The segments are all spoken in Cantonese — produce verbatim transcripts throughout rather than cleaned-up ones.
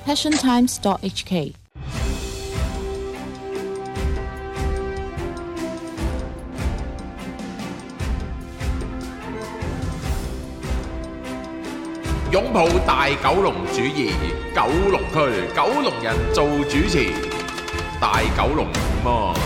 passion times dot h k。 擁抱大九龍主義，九龍區九龍人做主持，大九龍麼？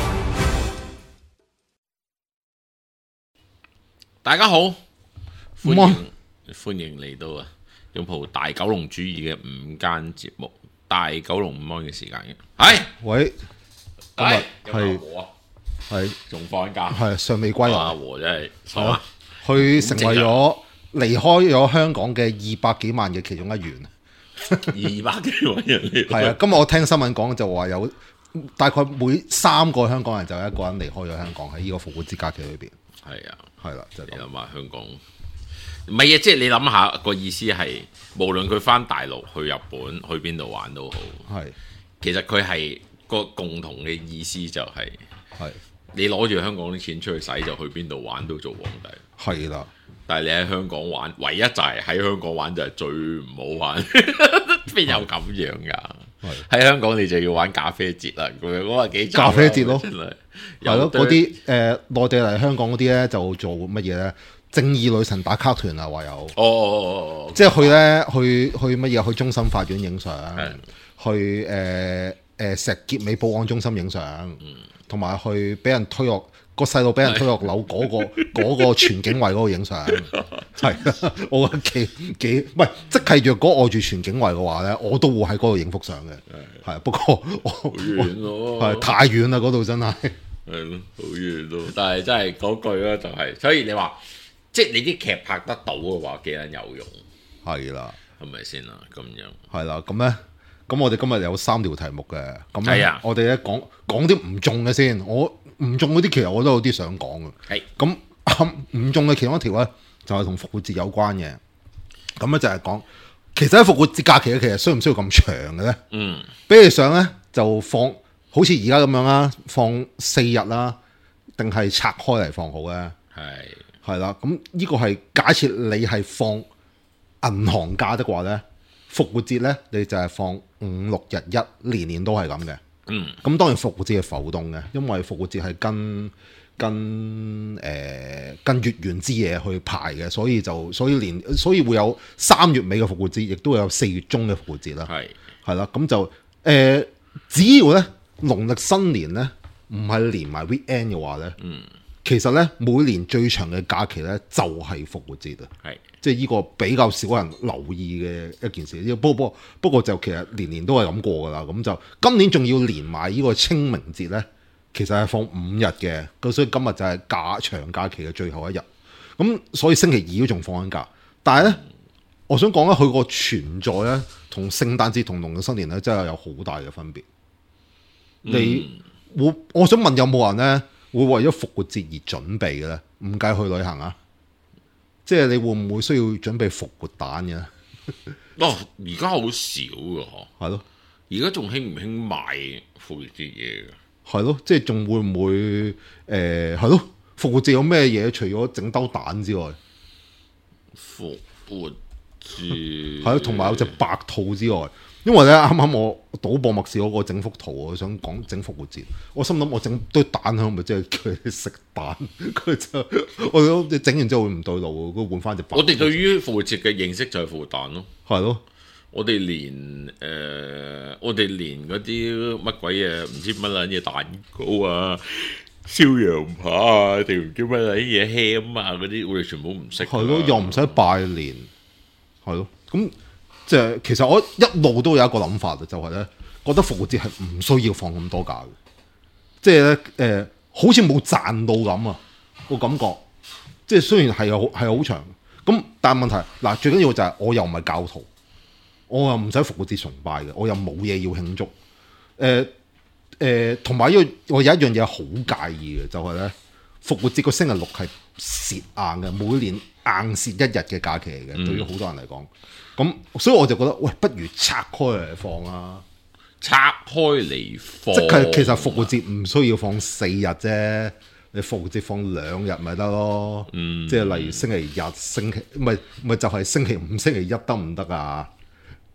大家好，歡迎歡迎嚟到啊！擁抱大九龍主義嘅午間節目，大九龍午安嘅時間嘅，係喂，今日係係仲放緊假， 係尚未歸阿來， 和真係爽啊！ 佢成為咗離開咗香港嘅二百幾萬嘅其中一員。 二百幾萬人嚟， 係啊，今日我聽新聞講就話有大概每三個香港人就有一個人離開咗香港喺呢個復活節假期裏邊。 係啊， 係啦，就係咁。 你諗下香港，唔係啊，即係你諗下個意思係，無論佢翻大陸、去日本、去邊度玩都好， 係其實佢係個共同嘅意思就係、 係你攞住香港啲錢出去使，就去邊度玩都做皇帝。 係啦， 但係你喺香港玩，唯一就係喺香港玩就係最唔好玩，邊有咁樣㗎？喺香港你就要玩咖啡節啦，咁我話幾咖啡節咯， 真係係咯，嗰啲誒內地嚟香港嗰啲咧就做乜嘢咧？正義女神打卡團啊，話有哦哦哦， 即係去咧去去乜嘢？去終審法院影相， 係去誒誒、呃呃、石硤尾保安中心影相，同埋去俾人推落個細路俾人推落樓嗰、嗰個嗰個全景圍嗰度影相，係啊！我覺得幾幾唔係，即係若果我住全景圍嘅話咧，我都會喺嗰度影幅相嘅，係不過我好遠咯， 係太遠啦，嗰度真係係咯，好遠咯。但係真係嗰句咧就係、是，所以你話即係你啲劇拍得到嘅話，幾撚有用？ 係啦， 係咪先啊？咁樣係啦，咁咧，咁我哋今日有三條題目嘅，咁係啊我哋咧講講啲唔中嘅先，我唔中嗰啲其實我都有啲想講嘅， 係咁唔中嘅其中一條咧就係同復活節有關嘅，咁咧就係講，其實喺復活節假期咧，其實需唔需要咁長嘅咧？ 嗯， 比你想咧就放好似而家咁樣啦，放四日啦，定係拆開嚟放好咧？ 係係啦，咁呢個係假設你係放銀行假的話咧，復活節咧你就係放五六日一，年年都係咁嘅。 嗯， 咁當然復活節係浮動嘅，因為復活節係跟跟誒、呃、跟月圓之夜去排嘅，所以就所以連所以會有三月尾嘅復活節，亦都會有四月中嘅復活節啦。 係係啦，咁就誒、呃、只要咧農曆新年咧唔係連埋 weekend 嘅話咧，嗯，其實咧每年最長嘅假期咧就係復活節啊。 係。 即係呢個比較少人留意嘅一件事，不過不過不過就其實年年都係咁過㗎啦。咁就今年仲要連埋呢個清明節呢，其實係放五日嘅，咁所以今日就係假長假期嘅最後一日。咁所以星期二都仲放緊假，但係呢，我想講咧，佢個存在呢，同聖誕節同農曆新年呢，真係有好大嘅分別。你會我想問有冇人呢會為咗復活節而準備嘅呢？唔計去旅行啊？即係你會唔會需要準備復活蛋嘅？ 哦，而家好少㗎嗬。 係咯， 而家仲興唔興賣復活節嘢嘅？ 係咯，即係仲會唔會誒係咯？復活節有咩嘢？除咗整兜蛋之外， 復活節係咯，同埋有隻白兔之外。因為咧，啱啱我賭博默示嗰個整幅圖，我想講整復活節。我心諗我整堆蛋喺，咪即係叫佢哋食蛋。佢就我諗整完之後會唔對路，佢換翻隻白兔。 我哋對於復活節嘅認識就係復活蛋咯。 係咯， 我哋連誒、呃，我哋連嗰啲乜鬼嘢，唔知乜撚嘢蛋糕啊、燒羊扒啊，定唔知乜撚嘢 ham 啊嗰啲，我哋全部唔識。 係咯，又唔使拜年。係咯，咁。即係其實我一路都有一個諗法嘅，就係、是、咧覺得復活節係唔需要放咁多假嘅，即係咧誒，好似冇賺到咁啊個感覺。即係雖然係好係好長，咁但係問題嗱最緊要就係我又唔係教徒，我又唔使復活節崇拜嘅，我又冇嘢要慶祝。誒、呃、誒，同埋呢個我有一樣嘢好介意嘅，就係咧復活節個星期六係蝕硬嘅，每年硬蝕一日嘅假期嚟嘅，嗯、對於好多人嚟講。咁所以我就覺得，喂，不如拆開嚟放啊！ 拆開嚟放， 即係其實復活節唔需要放四日啫，你復活節放兩日咪得咯。嗯，即係例如星期日、星期唔係唔係就係星期五、星期一得唔得啊？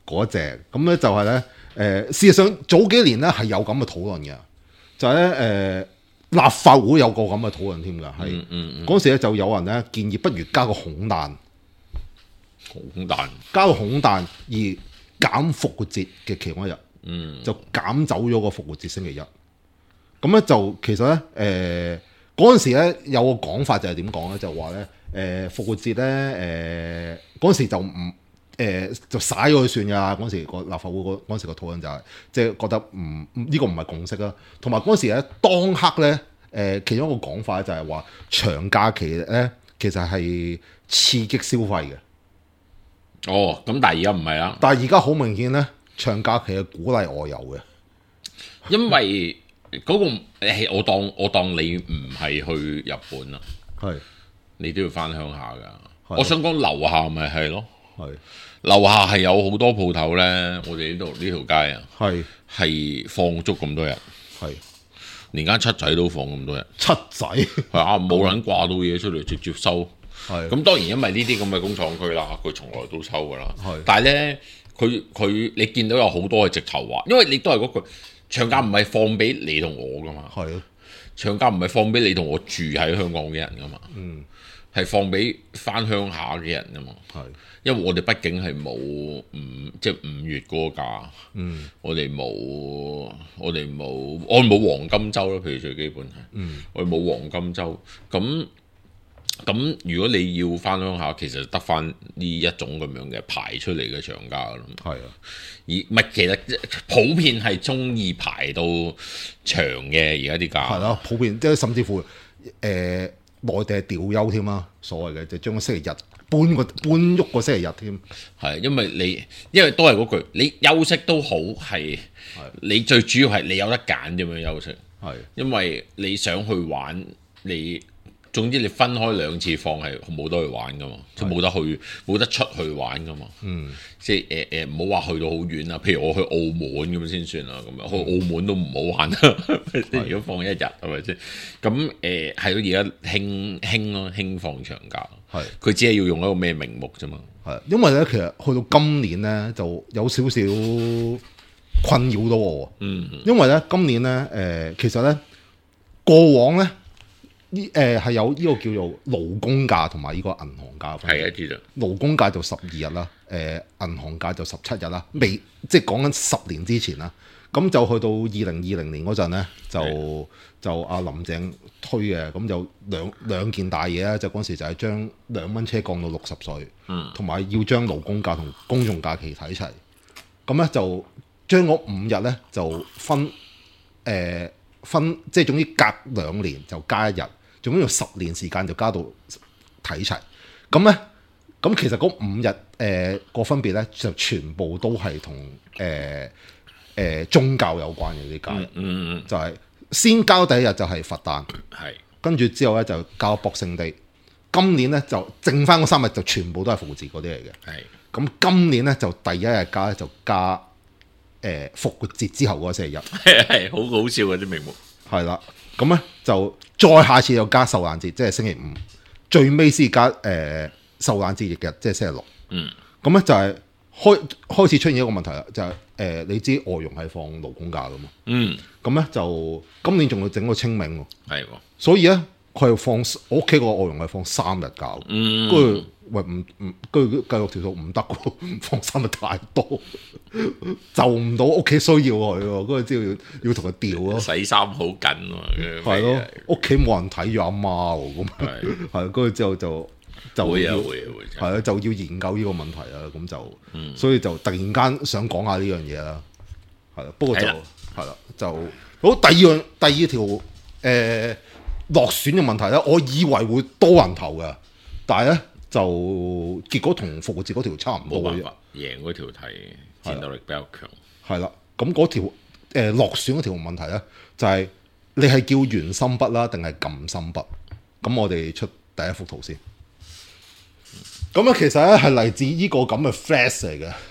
嗰一隻，咁咧就係咧誒，事實上早幾年咧係有咁嘅討論嘅，就係咧誒立法會有個咁嘅討論添㗎，係嗰、 嗯嗯、 時咧就有人咧建議不如加個孔誕， 孔誕加個孔誕而減復活節嘅其中一日， 嗯， 就減走咗個復活節星期一。咁咧就其實咧誒嗰陣時咧有個講法就係點講咧，就話咧誒復活節咧誒嗰陣時就唔誒、呃、就嘥咗佢算㗎啦。嗰陣時個立法會嗰嗰陣時個討論就係即係覺得唔呢個唔係共識啦。同埋嗰陣時咧當刻咧誒、呃、其中一個講法就係話長假期咧其實係刺激消費嘅。 哦，咁但係而家唔係啦， 但係而家好明顯咧，長假期係鼓勵外遊嘅， 因為嗰、那個誒我當我當你唔係去日本啦， 係你都要翻鄉下㗎。我想講樓下咪係咯， 係樓下係有好多鋪頭咧，我哋呢度呢條街啊， 係係放足咁多日， 係連間七仔都放咁多日， 七仔係啊，冇人掛到嘢出嚟直接收。 係咁當然因為呢啲咁嘅工廠區啦，佢從來都收㗎啦。 係但係咧，佢佢你見到有好多係直頭話，因為你都係嗰句長假唔係放俾你同我㗎嘛。係啊，長假唔係放俾你同我住喺香港嘅人㗎嘛。嗯，係放俾翻鄉下嘅人㗎嘛。係，因為我哋畢竟係冇五即係五月嗰個假。嗯，我哋冇我哋冇我哋冇黃金週啦，譬如最基本係。嗯，我哋冇黃金週咁。咁如果你要翻鄉下，其實得翻呢一種咁樣嘅排出嚟嘅長假咯。係啊，而唔係其實普遍係中意排到長嘅而家啲假。係咯， 普遍即係甚至乎誒、呃、內地係調休添啦，所謂嘅就將個星期日搬個搬喐個星期日添。 係因為你因為都係嗰句，你休息都好係，你最主要係你有得揀點樣休息。係因為你想去玩你。總之你分開兩次放係冇得去玩噶嘛，即係冇得去冇得出去玩噶嘛。嗯，即係誒誒，唔好話去到好遠啦。譬如我去澳門咁先算啦，咁樣去澳門都唔好玩啦。如果放一日係咪先？咁誒係咯，而家興興咯，興放長假。係，佢只係要用一個咩名目啫嘛。 係，因為咧其實去到今年咧就有少少困擾到我。嗯，因為咧今年咧誒、呃、其實咧過往咧。呢誒係有呢個叫做勞工假同埋呢個銀行假。 係啊，知道。 勞工假就十二日啦，誒、呃、銀行假就十七日啦。未即係講緊十年之前啦，咁就去到二零二零年嗰陣咧，就就阿林鄭推嘅，咁就兩兩件大嘢啦。就嗰時就係將兩蚊車降到六十歲，嗯，同埋要將勞工假同公眾假期睇齊。咁咧就將嗰五日咧就分誒、呃、分，即係總之隔兩年就加一日。總共用十年時間就加到睇齊，咁咧，咁其實嗰五日誒個分別咧，就全部都係同誒誒宗教有關嘅啲假，嗯嗯就係先交第一日就係佛誕，係，跟住之後咧就交 Boxing Day，今年咧就剩翻嗰三日就全部都係復活節嗰啲嚟嘅，係，咁今年咧就第一日加咧就加誒、呃、復活節之後嗰四日，係係好好笑嘅啲名目， 係啦。咁咧就再下次又加受難節，即係星期五，最尾先加誒、呃、受難節翌日，即係星期六。嗯，咁咧就係開開始出現一個問題啦，就係、是、誒、呃、你知外傭係放勞工假噶嘛？嗯，咁咧就今年仲要整個清明喎。係喎，所以咧佢係放我屋企個外傭係放三日假。嗯，跟住喂唔唔，跟住計落條數唔得喎，放三日太多。就唔到屋企需要佢喎，嗰個之後要要同佢調咯。 洗衫好緊喎， 係咯，屋企冇人睇住阿媽喎，咁係，跟住之後就就會要啊會啊會， 係啊，就要研究呢個問題啦，咁就，嗯、所以就突然間想講下呢樣嘢啦，係啦，不過就係啦，就好第二樣第二條誒、呃、落選嘅問題咧，我以為會多人投嘅，但係咧就結果同復活節嗰條差唔多嘅， 贏嗰條題。戰鬥力比較強， 係啦。咁嗰條誒落選嗰條問題咧，就係、是、你係叫圓心筆啦，定係撳心筆？咁我哋出第一幅圖先。咁啊，其實咧係嚟自呢個咁嘅 flash 嚟嘅。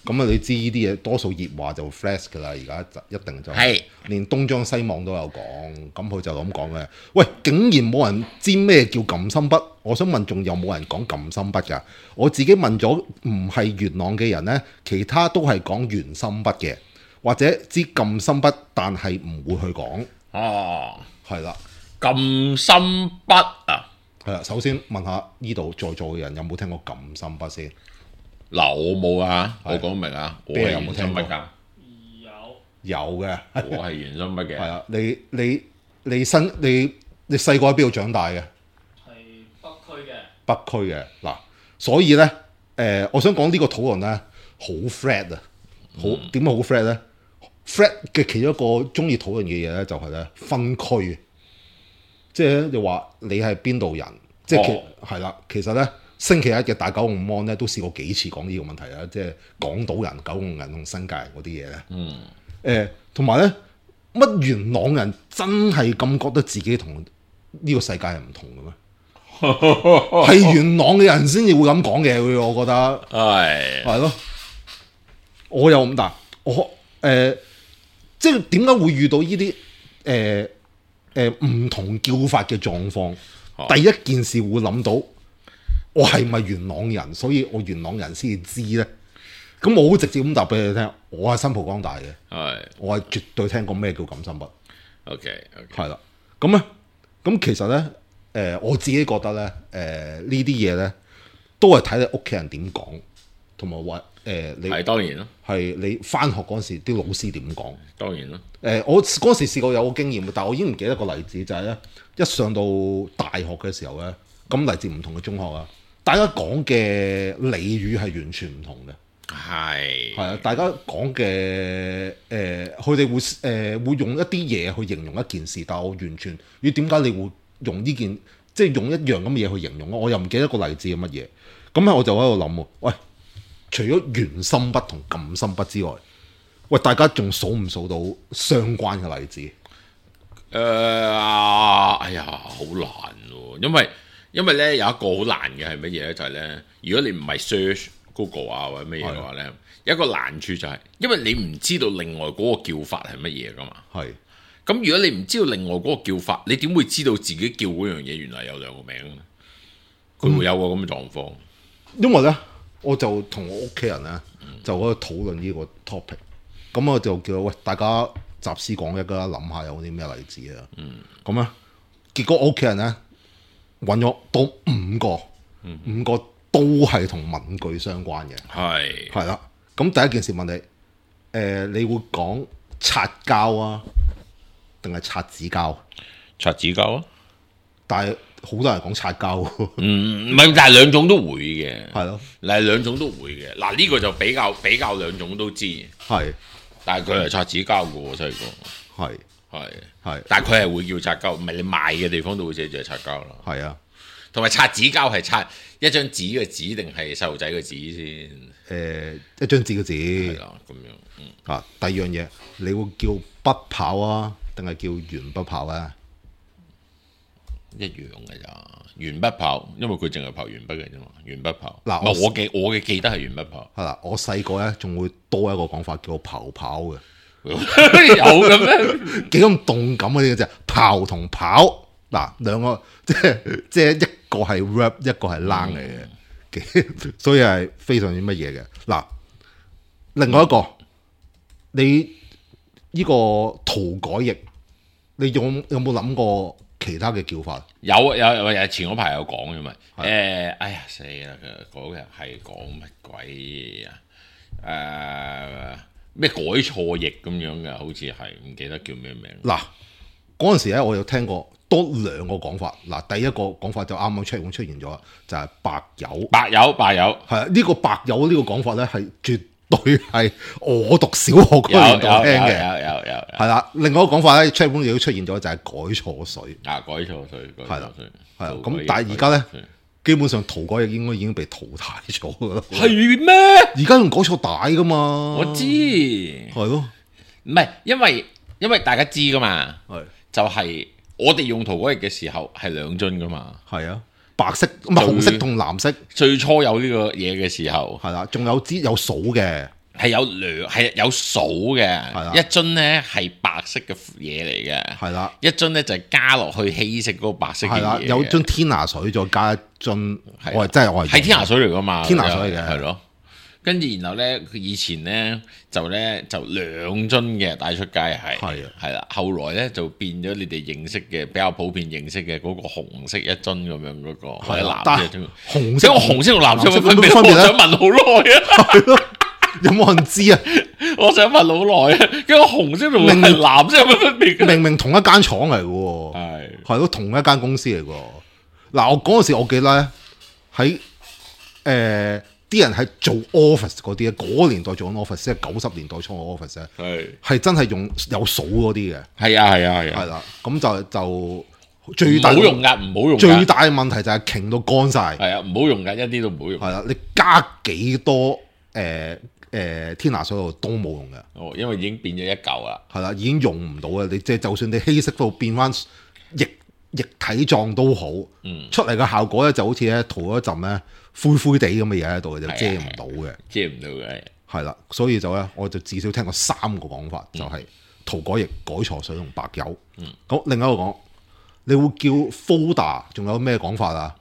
咁啊，你知呢啲嘢多數熱話就 flash 㗎啦，而家就一定就係連東張西望都有講，咁佢就咁講嘅。喂，竟然冇人知咩叫撳心筆，我想問仲有冇人講撳心筆㗎？我自己問咗唔係元朗嘅人呢，其他都係講圓心筆嘅，或者知撳心筆，但係唔會去講。 哦， 係啦， 撳心筆啊！ 係啦，首先問下呢度在座嘅人有冇聽過撳心筆先？ 嗱，我冇啊，我係講明啊，我邊個係有冇聽過圓心筆㗎， 有嘅， 我係圓心筆嘅。 係啊，你你你新你你細個喺邊度長大嘅？ 係北區嘅， 北區嘅嗱，所以咧誒、呃，我想講呢個討論咧好 flat 啊，好點解好 flat 咧？flat 嘅其中一個中意討論嘅嘢咧，就係咧分區，即係咧你話你係邊度人，即係其係啦、其實咧星期一嘅大九龍 mon 咧都試過幾次講呢個問題啦，即係港島人、九龍人同新界人嗰啲嘢咧。 嗯。 誒，同埋咧，乜元朗人真係咁覺得自己同呢個世界係唔同嘅咩？係元朗嘅人先至會咁講嘅，我覺得係係咯。我又咁大，我誒、呃，即係點解會遇到呢啲誒誒唔同叫法嘅狀況？ 哦第一件事會諗到，我係咪元朗人？所以我元朗人先至知咧。咁我好直接咁答俾你聽，我係新蒲崗大嘅， 係我係絕對聽過咩叫撳心筆， OK OK 係啦。咁咧，咁其實咧，誒、呃、我自己覺得咧，誒、呃、呢啲嘢咧，都係睇你屋企人點講，同埋話誒你係當然咯， 係你翻學嗰陣時啲老師點講。 當然咯。 誒、呃、我嗰陣時試過有個經驗，但係我已經唔記得個例子，就係、是、咧一上到大學嘅時候咧，咁嚟自唔同嘅中學啊，大家講嘅俚語係完全唔同嘅。 係係啊，大家講嘅誒，佢哋會誒、呃、會用一啲嘢去形容一件事，但係我完全，咦點解你會用呢件，即係用一樣咁嘅嘢去形容？我又唔記得個例子係乜嘢。咁咧我就喺度諗喎，喂，除咗圓心筆同撳心筆之外，喂，大家仲數唔數到相關嘅例子？ 誒、呃，哎呀，好難喎，因為因為咧有一個好難嘅係乜嘢咧？就係、是、咧，如果你唔係 search Google 啊或者乜嘢嘅話咧，有一個難處就係、是，因為你唔知道另外嗰個叫法係乜嘢噶嘛。 係。 咁如果你唔知道另外嗰個叫法，你點會知道自己叫嗰樣嘢原來有兩個名咧？佢會有個咁嘅狀況。 因為咧，我就同我屋企人咧就喺度討論呢個 topic，咁我就叫喂大家集思廣益啦，諗下有啲咩例子啊。咁咧、嗯，結果我屋企人咧揾咗到五個，嗯、五個都係同文具相關嘅。 係係啦，咁第一件事問你，誒、呃，你會講擦膠啊，定係擦紙膠？ 擦紙膠啊！ 但係好多人講擦膠喎。 嗯，唔係，但係兩種都會嘅。 係咯， 嗱兩種都會嘅。嗱呢個就比較比較兩種都知。 係， 但係佢係擦紙膠嘅喎，細個。 係係係， 但係佢係會叫擦膠，唔係你賣嘅地方都會寫住係擦膠啦。 係啊。 同埋擦紙膠係擦一張紙嘅紙定係細路仔嘅紙先？ 誒、呃、一張紙嘅紙係啦，咁樣。嗯。 啊，第二樣嘢，你會叫筆刨啊，定係叫鉛筆刨啊？ 一樣嘅咋，鉛筆刨，因為佢淨係刨鉛筆嘅啫嘛，鉛筆刨。 嗱， 我我記我嘅記得係鉛筆刨。 係啦，我細個咧仲會多一個講法叫做刨刨嘅， 有嘅咩？ 幾咁動感嘅呢個啫，刨同刨。嗱，兩個即係即係一個係 rap， 一個係冷嚟嘅，嗯、所以係非常之乜嘢嘅。嗱，另外一個、嗯、你呢個塗改液，你有有冇諗過其他嘅叫法？ 有有有，前嗰排有講嘅嘛。誒、呃，哎呀死啦！嗰日係講乜鬼啊？誒、呃、咩改錯液咁樣嘅，好似係唔記得叫咩名。 嗱，嗰陣時咧，我有聽過多兩個講法。嗱，第一個講法就啱啱出出現咗，就係、是、白油。 白油白油係啊，呢、這個白油呢個講法咧係絕對係我讀小學嗰年代聽嘅。 有有有有。係啦，另外一個講法咧，出本亦都出現咗，就係改錯水。 啊，改錯水，改錯水。 係啊，咁但係而家咧，基本上塗改液應該已經被淘汰咗噶啦。 係咩？ 而家用改錯帶噶嘛？ 我知。 係咯， 唔係因為因為大家知噶嘛。 係就係我哋用塗改液嘅時候係兩樽噶嘛。 係啊，白色唔係紅色同藍色。 最初有呢個嘢嘅時候係啦，仲有支有數嘅。 係有兩係有數嘅， 啦一樽咧係白色嘅嘢嚟嘅， 係啦， 一樽咧就係加落去稀釋嗰個白色嘅係啦， 嘢嘅， 有樽天拿水再加一樽， 係我係真係我係係天拿水嚟噶嘛， 天拿水嚟嘅係咯。跟住然後咧，佢以前咧就咧就兩樽嘅帶出街係係啊係啦，後來咧就變咗你哋認識嘅比較普遍認識嘅嗰個紅色一樽咁樣嗰個，或者藍但係色一樽。 紅色即係我紅色同藍色有乜分別？ 藍色有乜分別呢我想問好耐啊！ 係咯，有冇人知啊？ 我想問好耐啊！因為紅色同明係藍色有乜分別嘅？ 明明同一間廠嚟嘅喎， 係係咯，同一間公司嚟嘅喎。嗱，我嗰陣時我記得咧，喺誒啲人係做 office 嗰啲咧，嗰、個年代做緊 office，即係九十年代初嘅 office 咧， 係係真係用有數嗰啲嘅， 係啊係啊係啊！ 係啦，咁就就最大唔好用㗎，唔好用㗎。 最大嘅問題就係傾到乾晒， 係啊，唔好用㗎，一啲都唔好用。 係啦，你加幾多誒誒、呃呃、天拿水度都冇用嘅。 哦，因為已經變咗一嚿啦。 係啦，已經用唔到嘅。你即係就算你稀釋到變翻液液體狀都好， 嗯出嚟嘅效果咧就好似咧塗咗一陣咧灰灰地咁嘅嘢喺度，就係啊遮唔到嘅。 遮唔到嘅。 係啦，所以就咧我就至少聽過三個講法， 嗯就係塗改液、改錯水同白油。嗯，好，另一個講，你會叫 folder，仲有咩講法啊？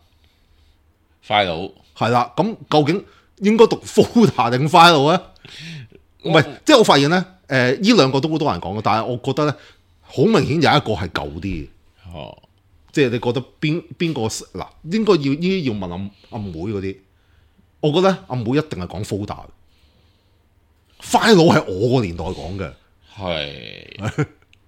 file 係啦，咁究竟應該讀 folder 定 file 咧？唔係，即係我發現咧，誒呢兩個都好多人講嘅，但係我覺得咧，好明顯有一個係舊啲嘅， 哦， 即係你覺得邊邊個嗱應該要呢啲要問阿阿妹嗰啲，我覺得阿妹一定係講 folder，file 係我個年代講嘅， 係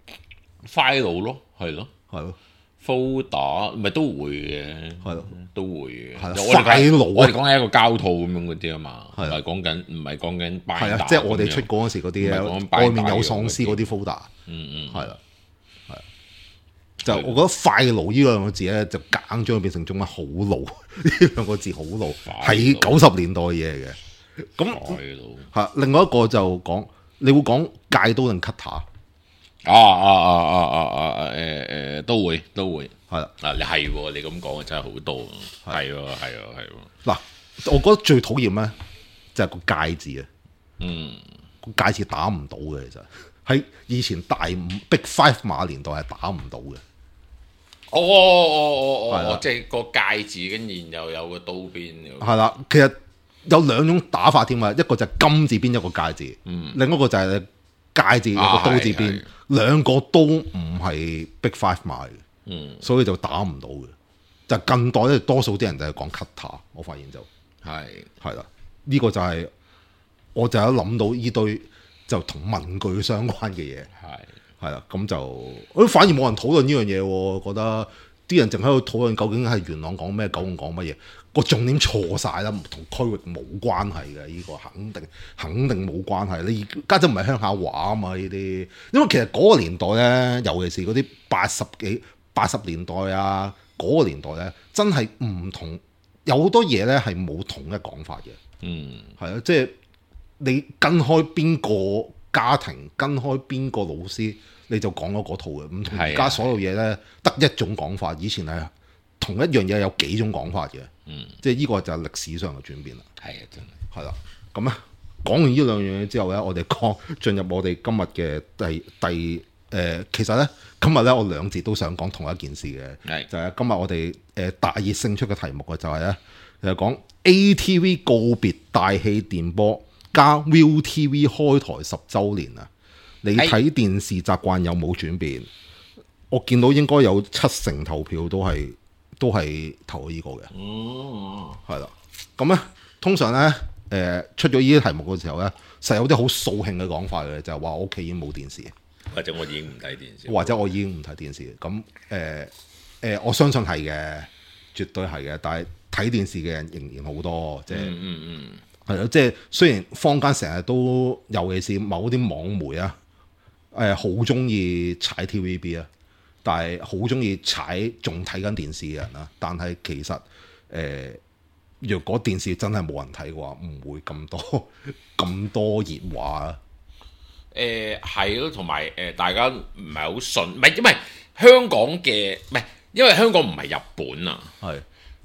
file 咯，係咯係咯， ，folder 咪都會嘅， 係咯， 都會嘅。 係啦我哋講 file 啊我哋講係一個膠套咁樣嗰啲啊嘛，唔係啊係講緊唔係講緊係 binder 啊，即係我哋出咁樣嗰陣時嗰啲咧， 唔係講 binder 外面有喪屍嗰啲 folder， 嗯嗯係啦，係啊，就我覺得 file 呢兩個字咧，就硬將佢變成中文好老，呢兩個字好老，係九十年代嘅嘢嚟嘅。咁係咯。 係另外一個就講，你會講戒刀定 cutter？ 啊啊啊啊啊啊誒誒都會都會係啦， 啊你係喎，你咁講真係好多，係喎係喎係喎， 嗱，我覺得最討厭咧就係個戒字啊， 嗯個戒字打唔到嘅，其實喺以前大五 Big Five 馬年代係打唔到嘅。 哦哦哦哦係啦哦，即係個戒字，跟住然後有個刀邊嘅， 係啦，其實有兩種打法添啊，一個就係金字邊一個戒字， 嗯另一個就係戒字有個刀字邊， 啊係係兩個都唔係 Big Five 買嘅， 嗯所以就打唔到嘅。就近代咧，多數啲人就係講 cutter，我發現就係係啦，呢、個就係、我就有諗到呢堆就同文具相關嘅嘢， 係係啦，咁就誒反而冇人討論呢樣嘢喎，覺得啲人淨喺度討論究竟係元朗講咩，九龍講乜嘢，個重點錯晒啦，同區域冇關係嘅，呢、個肯定肯定冇關係。你家陣唔係鄉下話啊嘛，呢啲，因為其實嗰個年代咧，尤其是嗰啲八十幾八十年代啊，嗰、個年代咧，真係唔同，有好多嘢咧係冇統一講法嘅。 嗯係啊，即係你跟開邊個家庭，跟開邊個老師，你就講咗嗰套嘅，唔同而家所有嘢咧得一種講法。以前係同一樣嘢有幾種講法嘅， 嗯即係呢個就係歷史上嘅轉變啦。 係啊真係係啦，咁咧講完呢兩樣嘢之後咧，我哋講進入我哋今日嘅第第誒、呃，其實咧今日咧我兩節都想講同一件事嘅， 係就係今日我哋誒大熱勝出嘅題目嘅就係咧，就係講 A T V 告別大氣電波加 Viu T V 開台十週年啊！你睇電視習慣有冇轉變？我見到應該有七成投票都係都係投呢個嘅。 嗯係啦，咁咧通常咧，誒、呃、出咗呢啲題目嘅時候咧，實有啲好掃興嘅講法嘅，就係話我屋企已經冇電視， 或者我已經唔睇電視， 或者我已經唔睇電視。咁誒誒，我相信係嘅，絕對係嘅。但係睇電視嘅人仍然好多，即係嗯嗯嗯係咯，即係雖然坊間成日都，尤其是某啲網媒啊，誒好中意踩 T V B 啊，但係好中意踩仲睇緊電視嘅人啦。但係其實誒。呃若果電視真係冇人睇嘅話，唔會咁多咁多熱話啊！ 誒係咯，同埋誒大家唔係好信，唔係因為香港嘅唔係因為香港唔係日本啊， 係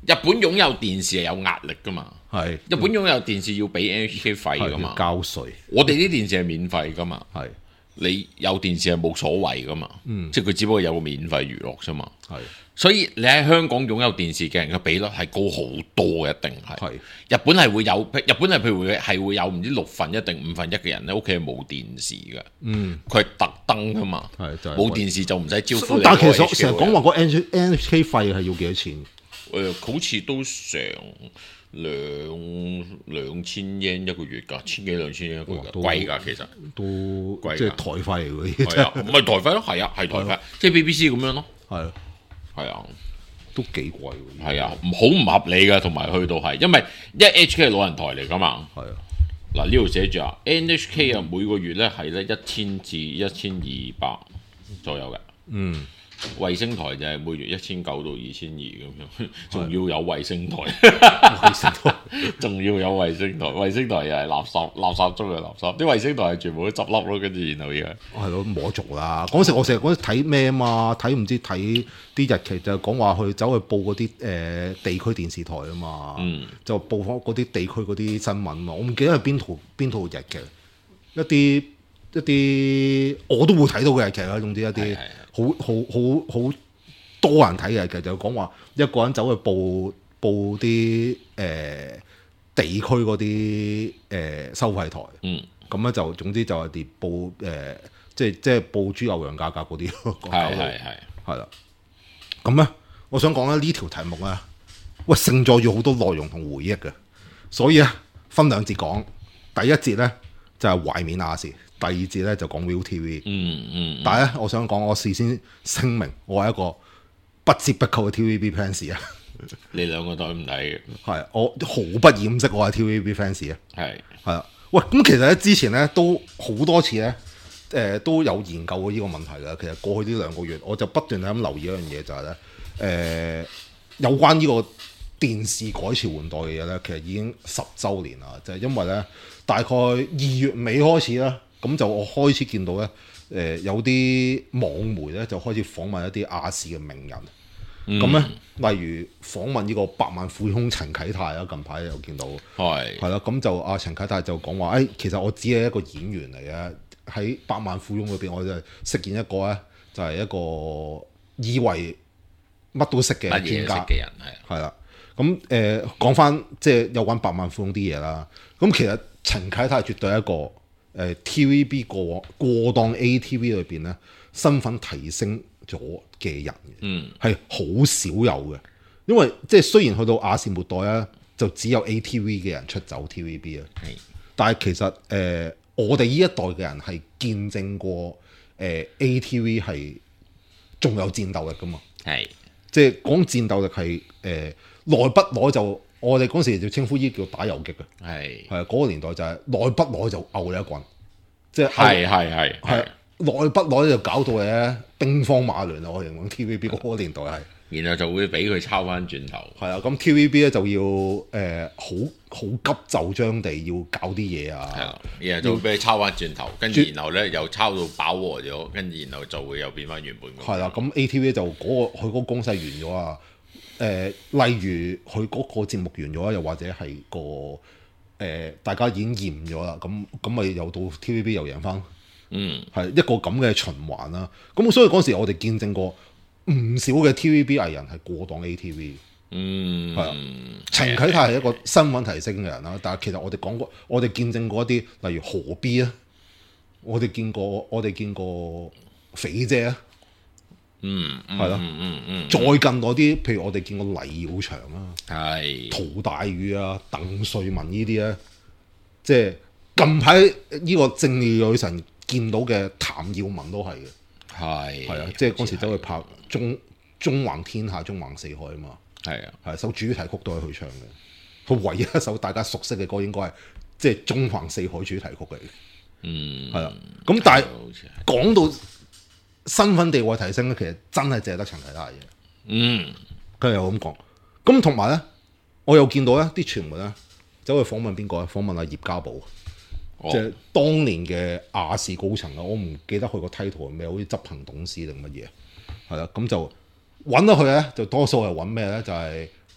日本擁有電視係有壓力噶嘛， 係日本擁有電視要俾 N H K 費噶嘛要，交稅， 我哋啲電視係免費噶嘛， 係你有電視係冇所謂噶嘛， 嗯即係佢只不過有個免費娛樂啫嘛。 係所以你喺香港擁有電視嘅人嘅比率係高好多嘅，一定係。 係日本係會有，日本係譬如係會有唔知六分一定五分一嘅人咧，屋企係冇電視嘅。 嗯， 佢係特登噶嘛， 係就係冇電視就唔使招呼你。 但係其實成日講話個 N N H K 費係要幾多錢？ 誒，好似都成兩兩千 yen 一個月㗎，千幾兩千 yen 一個月㗎， 都貴㗎其實。 都貴㗎即係台費嚟嗰啲， 係啊，唔係台費咯，係啊，係台費，即係 B B C 咁樣咯。 係啊， 係啊。 都幾貴喎。 係啊，唔好唔合理嘅，同埋去到係，因為因為 H K 係老人台嚟噶嘛。 係啊， 嗱呢度寫住啊，N H K 啊每個月咧係咧一千至一千二百左右嘅。 嗯， 衛星台就係每月一千九到二千二咁樣，仲要有衛星台， 衛星台仲要有衛星台，衛星台又係垃圾，垃圾中嘅垃圾，啲衛星台係全部都執笠咯，跟住然後而家係咯，冇得做啦。嗰時我成日嗰陣睇咩啊嘛，睇唔知睇啲日劇就講話去走去報嗰啲誒地區電視台啊嘛， 嗯就報翻嗰啲地區嗰啲新聞嘛。我唔記得係邊套邊套日劇，一啲一啲我都會睇到嘅日劇啦。總之一啲好好好好多人睇嘅日劇就講話一個人走去報報啲誒、呃、地區嗰啲誒收費台。 嗯。 咁咧就總之就係啲報誒、呃，即係即係報豬牛羊價格嗰啲咯， 係係係係啦。咁咧，我想講咧呢條題目咧，喂盛載住好多內容同回憶嘅，所以咧分兩節講。第一節咧就係、是、懷緬亞視，第二節咧就講 ViuTV。 嗯嗯。 但係咧，我想講，我事先聲明，我係一個不折不扣嘅 T V B fans 啊。 你兩個都唔睇嘅。 係，我毫不掩飾，我係 T V B fans 啊。 係係啦。喂，咁其實咧之前咧都好多次咧，誒、呃、都有研究過呢個問題嘅。其實過去呢兩個月，我就不斷咁留意一樣嘢，就係咧誒有關呢個電視改朝換代嘅嘢咧，其實已經十週年啦。就係、是、因為咧，大概二月尾開始啦，咁就我開始見到咧，誒、呃、有啲網媒咧就開始訪問一啲亞視嘅名人。咁咧、嗯，例如訪問呢個百萬富翁陳啟泰啦，近排有見到，係係啦，咁就阿陳啟泰就講話，誒、哎，其實我只係一個演員嚟嘅，喺百萬富翁裏邊，我就飾演一個咧，就係、是、一個以為乜都識嘅專家嘅人，係係啦。咁誒講翻即係有關百萬富翁啲嘢啦。咁其實陳啟泰絕對係一個誒、呃、T V B 過過檔 A T V 裏邊咧身份提升咗嘅人，嗯，係好少有嘅，因為即係雖然去到亞視末代咧，就只有 A T V 嘅人出走 T V B 啊，係，但係其實誒、呃、我哋呢一代嘅人係見證過誒、呃、A T V 係仲有戰鬥力噶嘛，係，即係講戰鬥力係誒耐不耐就我哋嗰時就稱呼呢叫打游擊嘅，係係嗰個年代就係耐不耐就毆你一棍，即係係係係係。耐不耐就搞到咧兵荒馬亂啊！我形容 T V B 嗰個年代係， 然後就會俾佢抄翻轉頭。 係啊，咁 T V B 咧就要誒好好急就章地要搞啲嘢啊，係啊， 然後就會俾佢抄翻轉頭，跟住然後咧又抄到飽和咗，跟住然後就會又變翻原本。 係啦，咁 A T V 就嗰、嗰個佢嗰個攻勢完咗啊！誒、呃，例如佢嗰個節目完咗，又或者係個誒、呃、大家已經厭咗啦，咁咁咪又到 T V B 又贏翻。嗯，係一個咁嘅循環啦。咁所以嗰時我哋見證過唔少嘅 T V B 藝人係過檔 A T V。嗯，係啊。陳啟泰係一個身份提升嘅人啦，但係其實我哋講過，我哋見證過一啲，例如何 B 啊，我哋見過，我哋見過肥姐啊。嗯，係咯。嗯嗯嗯。再近嗰啲，譬如我哋見過黎耀祥啊，係陶大宇啊、鄧萃雯呢啲咧，即係近排呢個正義女神。見到嘅譚耀文都係嘅，係係啊，即係嗰時走去拍中中橫天下、中橫四海啊嘛，係啊，係首主題曲都係佢唱嘅，佢唯一一首大家熟悉嘅歌應該係即係中橫四海主題曲嚟嘅，嗯，係啦，咁但係講到身份地位提升咧，其實真係淨係得陳啟泰嘅，嗯，佢又咁講，咁同埋咧，我又見到咧啲傳媒咧走去訪問邊個咧？訪問阿葉家寶。即係當年嘅亞視高層啦，我唔記得佢個 title 係咩，好似執行董事定乜嘢，係啦，咁就揾到佢咧，就多數係揾咩咧？就係、是、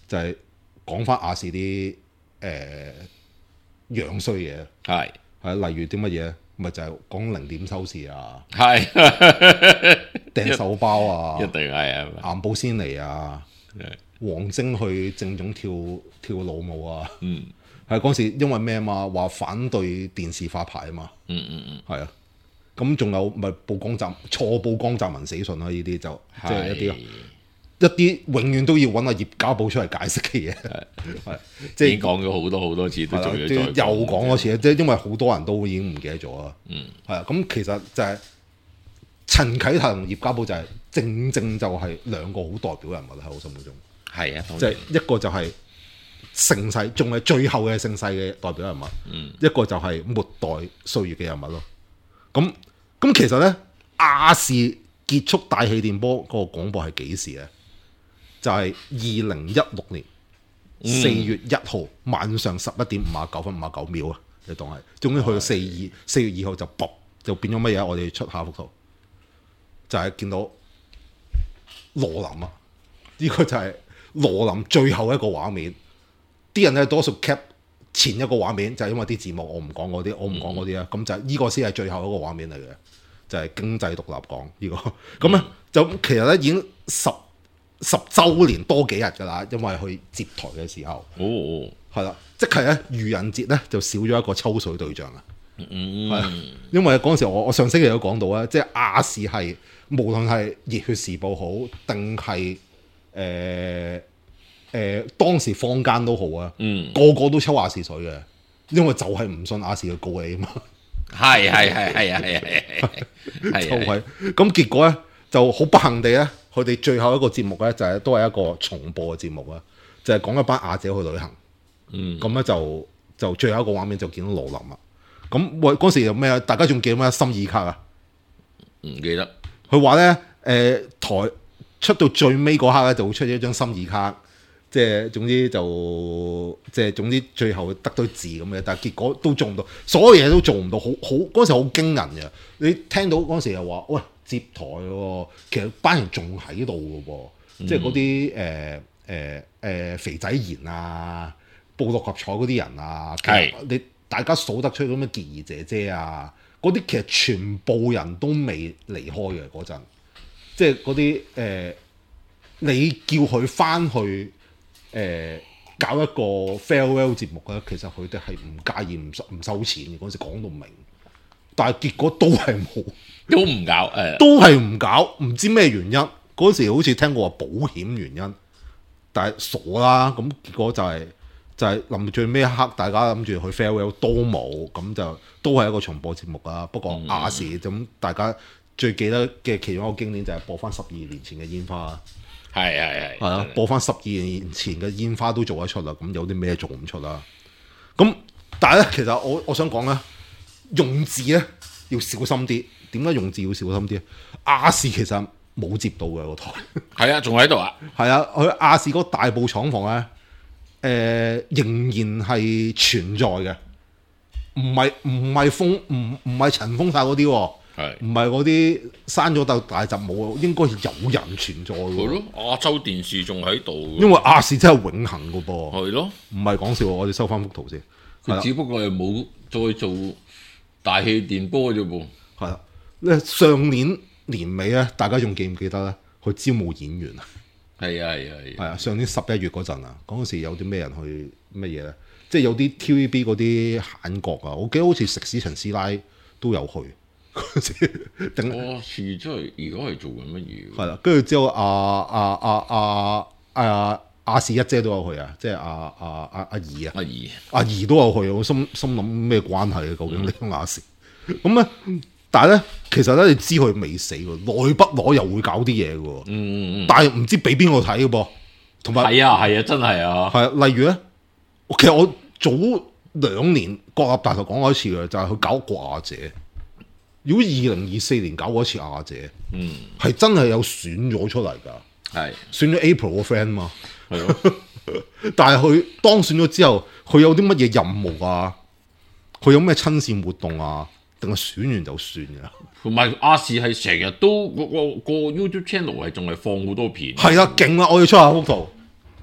就係講翻亞視啲誒樣衰嘢， 係係例如啲乜嘢，咪就係講零點收視啊， 係掟手包啊， 一定係啊， 岩寶先嚟啊，王晶去正總跳跳老舞啊， 嗯， 係嗰時因為咩啊嘛，話反對電視發牌啊嘛， 嗯嗯嗯， 係啊，咁仲有咪報江澤錯報江澤民死訊啦，呢啲就即係一啲一啲永遠都要揾阿葉家寶出嚟解釋嘅嘢，係即係已經講咗好多好多次，都仲要再又講多次，即係因為好多人都已經唔記得咗啦， 嗯， 係啊，咁其實就係陳啟泰同葉家寶就係正正就係兩個好代表人物喺我心目中。 係啊， 即係一個就係盛世，仲係最後嘅盛世嘅代表人物； 嗯、 一個就係末代歲月嘅人物咯。咁咁其實咧，亞視結束大氣電波嗰個廣播係幾時咧？就係二零一六年四月一號晚上十一點五十九分五十九秒啊！你當係，終於去到四二四月二號就卜就變咗乜嘢？我哋出下幅圖，就係、是、見到羅琳啊！呢、這個就係、是。羅琳最後一個畫面，啲人咧多數 cap 前一個畫面，就係、是、因為啲字幕我唔講嗰啲，我唔講嗰啲啊，咁、嗯、就呢個先係最後一個畫面嚟嘅，就係、是、經濟獨立講呢、這個，咁咧、嗯、就其實咧已經十十週年多幾日㗎啦，因為去接台嘅時候， 哦， 係啦，即係咧愚人節咧就少咗一個抽水對象啊， 嗯， 係，因為嗰陣時我我上星期有講到啊，即係亞視係無論係熱血時報好定係。誒誒、呃呃，當時坊間都好啊， 嗯， 個個都抽亞視水嘅，因為就係唔信亞視嘅告你啊嘛， 係係係係啊係啊係， 就係咁結果咧就好不幸地咧，佢哋最後一個節目咧就係、是、都係一個重播嘅節目啊，就係、是、講一班亞姐去旅行， 嗯， 咁咧就就最後一個畫面就見到羅琳啊，咁喂嗰時有咩啊？大家仲記得咩心意卡啊？ 唔記得， 佢話咧誒台。出到最尾嗰刻咧，就會出咗一張心意卡，即係總之就即係總之最後得堆字咁嘅，但係結果都做唔到，所有嘢都做唔到，好好嗰陣時好驚人嘅。你聽到嗰陣時又話喂接台喎，其實班人仲喺度嘅喎，嗯、即係嗰啲誒誒誒肥仔賢啊、報六合彩嗰啲人啊，其實你大家數得出咁嘅潔儀姐姐啊，嗰啲其實全部人都未離開嘅嗰陣。即係嗰啲誒，你叫佢翻去誒、呃、搞一個 farewell 節目咧，其實佢哋係唔介意唔收唔收錢嘅，嗰陣時講到明，但係結果都係冇， 都唔搞誒， 都係唔搞，唔知咩原因。嗰陣時好似聽過話保險原因，但係傻啦，咁結果就係、是、就係、是、臨最尾一刻，大家諗住去 farewell 都冇，咁就都係一個重播節目啦。不過亞視咁大家。最記得嘅其中一個經典就係播翻十二年前嘅煙花， 係係係， 係啊，播翻十二年前嘅煙花都做得出啦，咁有啲咩做唔出啦？咁但係咧，其實我我想講咧，用字咧要小心啲。點解用字要小心啲？亞視其實冇接到嘅個台， 係啊，仲喺度啊， 係啊，佢亞視嗰大埔廠房咧，誒、呃、仍然係存在嘅，唔係唔係封唔唔係塵封晒嗰啲喎。係唔係嗰啲刪咗斗大集冇？應該有人存在嘅。係咯， 亞洲電視仲喺度。 因為亞視真係永恆嘅噃。 係咯， 唔係講笑，我哋收翻幅圖先。 佢只不過係冇再做大氣電波啫噃。 係啦，咧上年年尾咧，大家仲記唔記得咧？去招募演員啊。 係啊係啊係。 係啊，上年十一月嗰陣啊，嗰陣時有啲咩人去乜嘢咧？即係有啲 T V B 嗰啲閒角啊，我記得好似食屎陳師奶都有去。 定我似真係而家係做緊乜嘢？ 係啦，跟住之後阿阿阿阿阿亞視一姐都有去啊，即係阿阿阿阿怡啊， 阿怡阿怡都有去，我心心諗咩關係啊？究竟呢個亞視咁咧？但係咧，其實咧，你知佢未死喎，耐不耐又會搞啲嘢嘅喎。嗯嗯嗯。但係唔知俾邊個睇嘅噃，同埋係啊係啊，真係啊。 係啊，例如咧，其實我早兩年國立大台講過一次嘅，就係、是、佢搞國亞姐。如果二零二四年搞過一次亞姐，嗯，係真係有選咗出嚟㗎，係是選咗 April 個 friend 嘛，係咯的。但係佢當選咗之後，佢有啲乜嘢任務啊？佢有咩親善活動啊？定係選完就算㗎？ 同埋亞視係成日都個個 YouTube channel 係仲係放好多片， 係啊，勁啊！我要出下幅圖，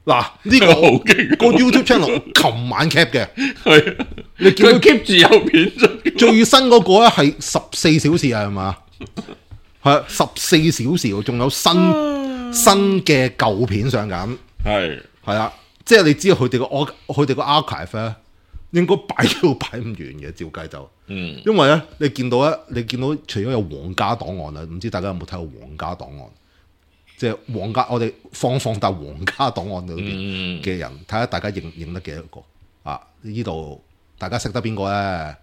嗱呢個好勁個 YouTube channel 琴晚 cap 嘅， 係啊， 你見到佢 keep 住有片咗， 最新嗰個咧係十四小時啊，係嘛？係啊，十四小時，仲有新新嘅舊片上緊， 係係啊，即係你知道佢哋個佢哋個 archive 咧，應該擺都擺唔完嘅，照計就， 嗯， 因為咧你見到咧，你見到除咗有皇家檔案啦，唔知大家有冇睇過皇家檔案？即係皇家，我哋放放大皇家檔案裏邊嘅人，睇下大家認認得幾多個啊？呢度大家識得邊個咧？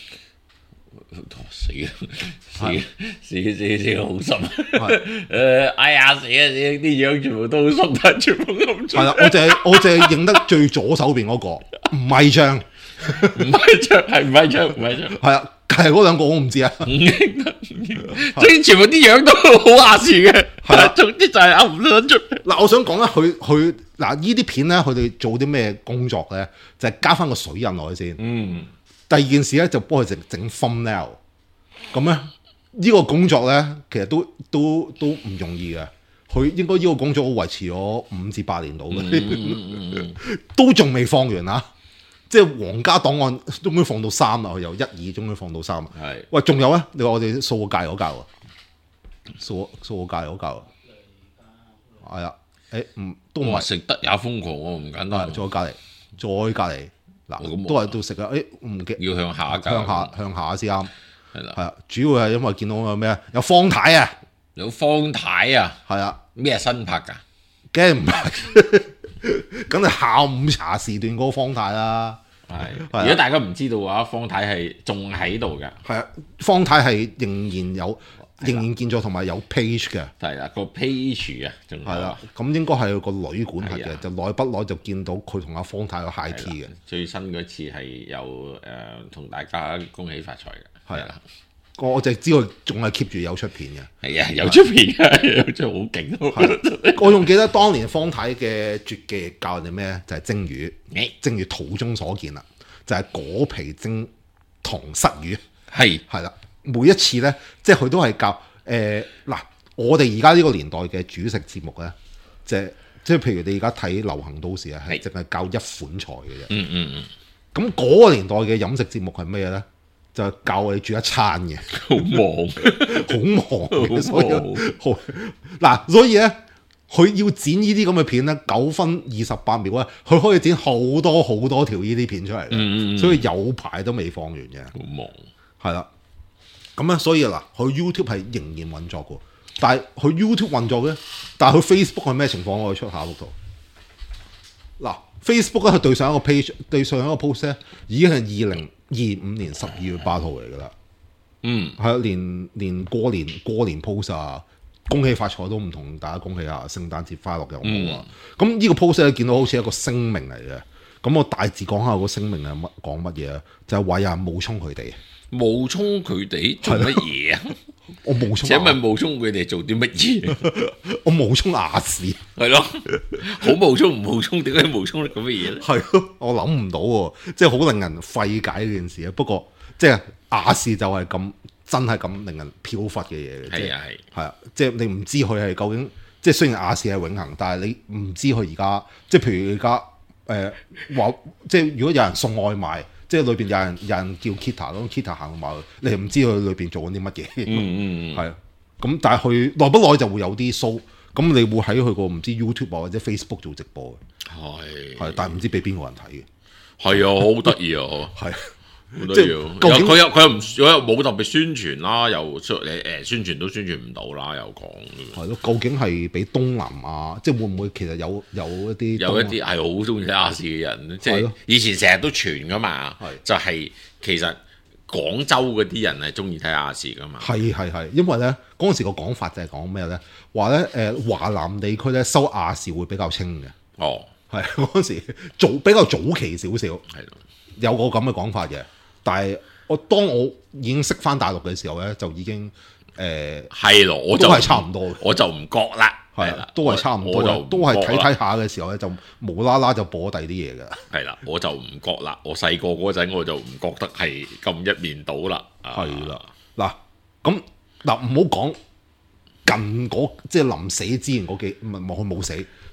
死啊！死死死死好深！誒，哎呀死啊！啲樣全部都好深，但全部咁係啦，我就係我就係認得最左手邊嗰個，唔係張， 唔係張，係唔係張，唔係張， 係啊，係嗰兩個我唔知啊。 唔認得，唔認得，總之全部啲樣都好亞視嘅，係啦，總之就係噏唔撚出。 嗱，我想講咧，佢佢嗱呢啲片咧，佢哋做啲咩工作咧？就係加翻個水印落去先。 嗯。 第二件事咧，就幫佢整整 thumbnail。咁咧，呢個工作咧，其實都都都唔容易嘅。佢應該呢個工作維持咗五至八年到嘅， 嗯、 都仲未放完啊！即係皇家檔案終於放到三啦，由一二終於放到三。係是， 喂，仲有咧？你話我哋掃個界嗰界喎，掃掃個界嗰界喎，係啊，誒唔都唔係食得也瘋狂喎，唔簡單。 再隔離，再隔離，嗱都係都食啊！誒唔記要向下向下向下先啱。 係啦， 係啊，主要係因為見到有咩啊？有方太啊， 有方太啊， 係啊， 咩新拍㗎？ 梗係唔係，梗係下午茶時段嗰個方太啦。 係，如果大家唔知道嘅話，方太係仲喺度嘅。 係啊，方太係仍然有，仍然健在同埋有 page 嘅。 係啦，個 page 啊，仲係啦，咁應該係個女管轄嘅， 的就耐不耐就見到佢同阿方太有 high tea 嘅。 最新嗰次係有誒同大家恭喜發財嘅。 係啊，我我就知佢仲係 keep 住有出片嘅。 係啊，有出片嘅，有出好勁。 我仲記得當年方太嘅絕技教人哋咩？就係、是、蒸魚。 欸、 正如圖中所見啦，就係、是、果皮蒸糖虱魚。 係係啦，每一次咧，即係佢都係教誒嗱、呃，我哋而家呢個年代嘅主食節目咧，即係即係譬如你而家睇流行都市啊，係淨係教一款菜嘅啫。 嗯嗯嗯。 咁嗰個年代嘅飲食節目係咩咧？就係教我哋煮一餐嘅， 好忙， 好忙嘅，所以好嗱，所以咧，佢要剪呢啲咁嘅片咧，九分二十八秒咧，佢可以剪好多好多條呢啲片出嚟， 嗯嗯嗯， 所以有排都未放完嘅， 好忙， 係啦。咁咧，所以嗱，佢 YouTube 係仍然運作嘅，但係佢 YouTube 運作嘅，但係佢 Facebook 係咩情況？我哋出下幅圖。嗱 ，Facebook 咧，佢對上一個 page，對上一個 post 咧，已經係二零二五年十二月八號嚟噶啦。 嗯， 係啊，連連過年過年 post 啊，恭喜發財都唔同大家恭喜下，聖誕節快樂又好啊。咁呢、嗯、個 post 咧，見到好似一個聲明嚟嘅。咁我大致講下個聲明係乜講乜嘢啊？就係、是、話有人冒充佢哋， 冒充佢哋做乜嘢啊？ 我冒充， 請問冒充佢哋做啲乜嘢？ 我冒充亞視， 係咯，好冒充唔冒充，點解冒充啲咁嘅嘢咧？ 係咯，我諗唔到喎，即係好令人費解呢件事啊。不過即係亞視就係咁，真係咁令人飄忽嘅嘢嘅。 係啊係， 係啊，即係你唔知佢係究竟，即係雖然亞視係永恆，但係你唔知佢而家，即係譬如而家誒話，即係如果有人送外賣。即係裏邊有人有人叫 Kita 咁 Kita 行埋去，你係唔知佢裏邊做緊啲乜嘢。嗯嗯嗯，係啊。咁但係佢耐不耐就會有啲 show，咁你會喺佢個唔知 YouTube 啊或者 Facebook 做直播嘅。係係，但係唔知俾邊個人睇嘅。係啊，好得意啊！係。好多嘢，佢又佢又唔佢又冇特別宣傳啦，又出誒誒宣傳都宣傳唔到啦，又講係咯，究竟係俾東南亞，即係會唔會其實有有一啲有一啲係好中意睇亞視嘅人，即係以前成日都傳噶嘛，就係其實廣州嗰啲人係中意睇亞視噶嘛，係係係，因為咧嗰陣時個講法就係講咩咧，話咧誒華南地區咧收亞視會比較清嘅，哦，係嗰陣時早比較早期少少，係咯，有個咁嘅講法嘅。但係我當我已經識翻大陸嘅時候咧，就已經誒係咯，我就都係差唔多， 我就唔覺啦，係啦， 都係差唔多，都係睇睇下嘅時候咧，就無啦啦就播第啲嘢噶。 係啦，我就唔覺啦。我細個嗰陣我就唔覺得係咁一面倒啦。 係啦，嗱咁嗱唔好講近嗰即係臨死之前嗰幾唔係佢冇死，即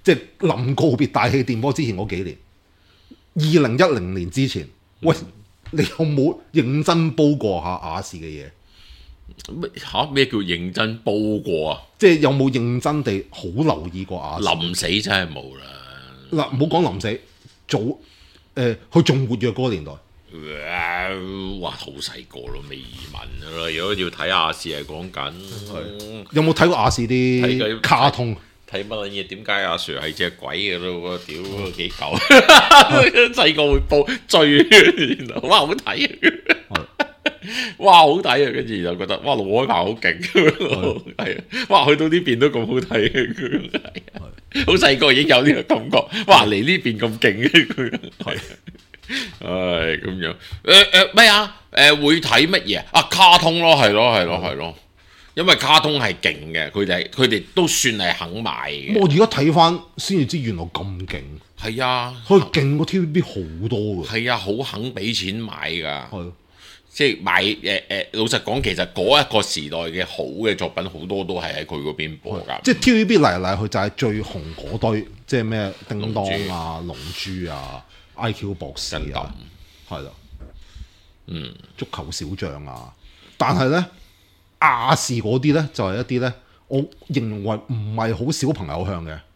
即係臨告別大氣電波之前嗰幾年，二零一零年之前，喂，你有冇認真煲過下亞視嘅嘢？ 嚇咩叫認真煲過啊？ 即係有冇認真地好留意過亞視？ 臨死真係冇啦。 嗱，唔好講臨死，早誒佢仲活躍嗰個年代。 哇！好細個咯，未移民咯。如果要睇亞視係講緊， 有冇睇過亞視啲睇卡通？ 睇乜撚嘢？點解阿 Sir 係隻鬼嘅咯？屌幾舊，細個會報追，原來哇好睇啊！哇好睇啊！跟住就覺得哇盧海鵬好勁，係啊！哇去到呢邊都咁好睇嘅，好細個已經有呢個感覺。哇嚟呢邊咁勁嘅佢，係唉咁樣。誒誒咩啊？誒會睇乜嘢啊？卡通咯，係咯係咯係咯。因為卡通係勁嘅，佢哋佢哋都算係肯買嘅。 我而家睇翻先至知原來咁勁。 係啊， 佢勁過 T V B 好多嘅。 係啊，好肯俾錢買㗎。 係， 即係買誒誒、呃，老實講，其實嗰一個時代嘅好嘅作品好多都係喺佢嗰邊播㗎。 即係 T V B 嚟嚟去就係最紅嗰堆，即係咩叮當啊、龍珠啊、I Q 博士啊，係啦， 嗯， 足球小將啊，但係咧。亞視嗰啲咧就係、是、一啲咧，我認為唔係好小朋友向嘅，誒、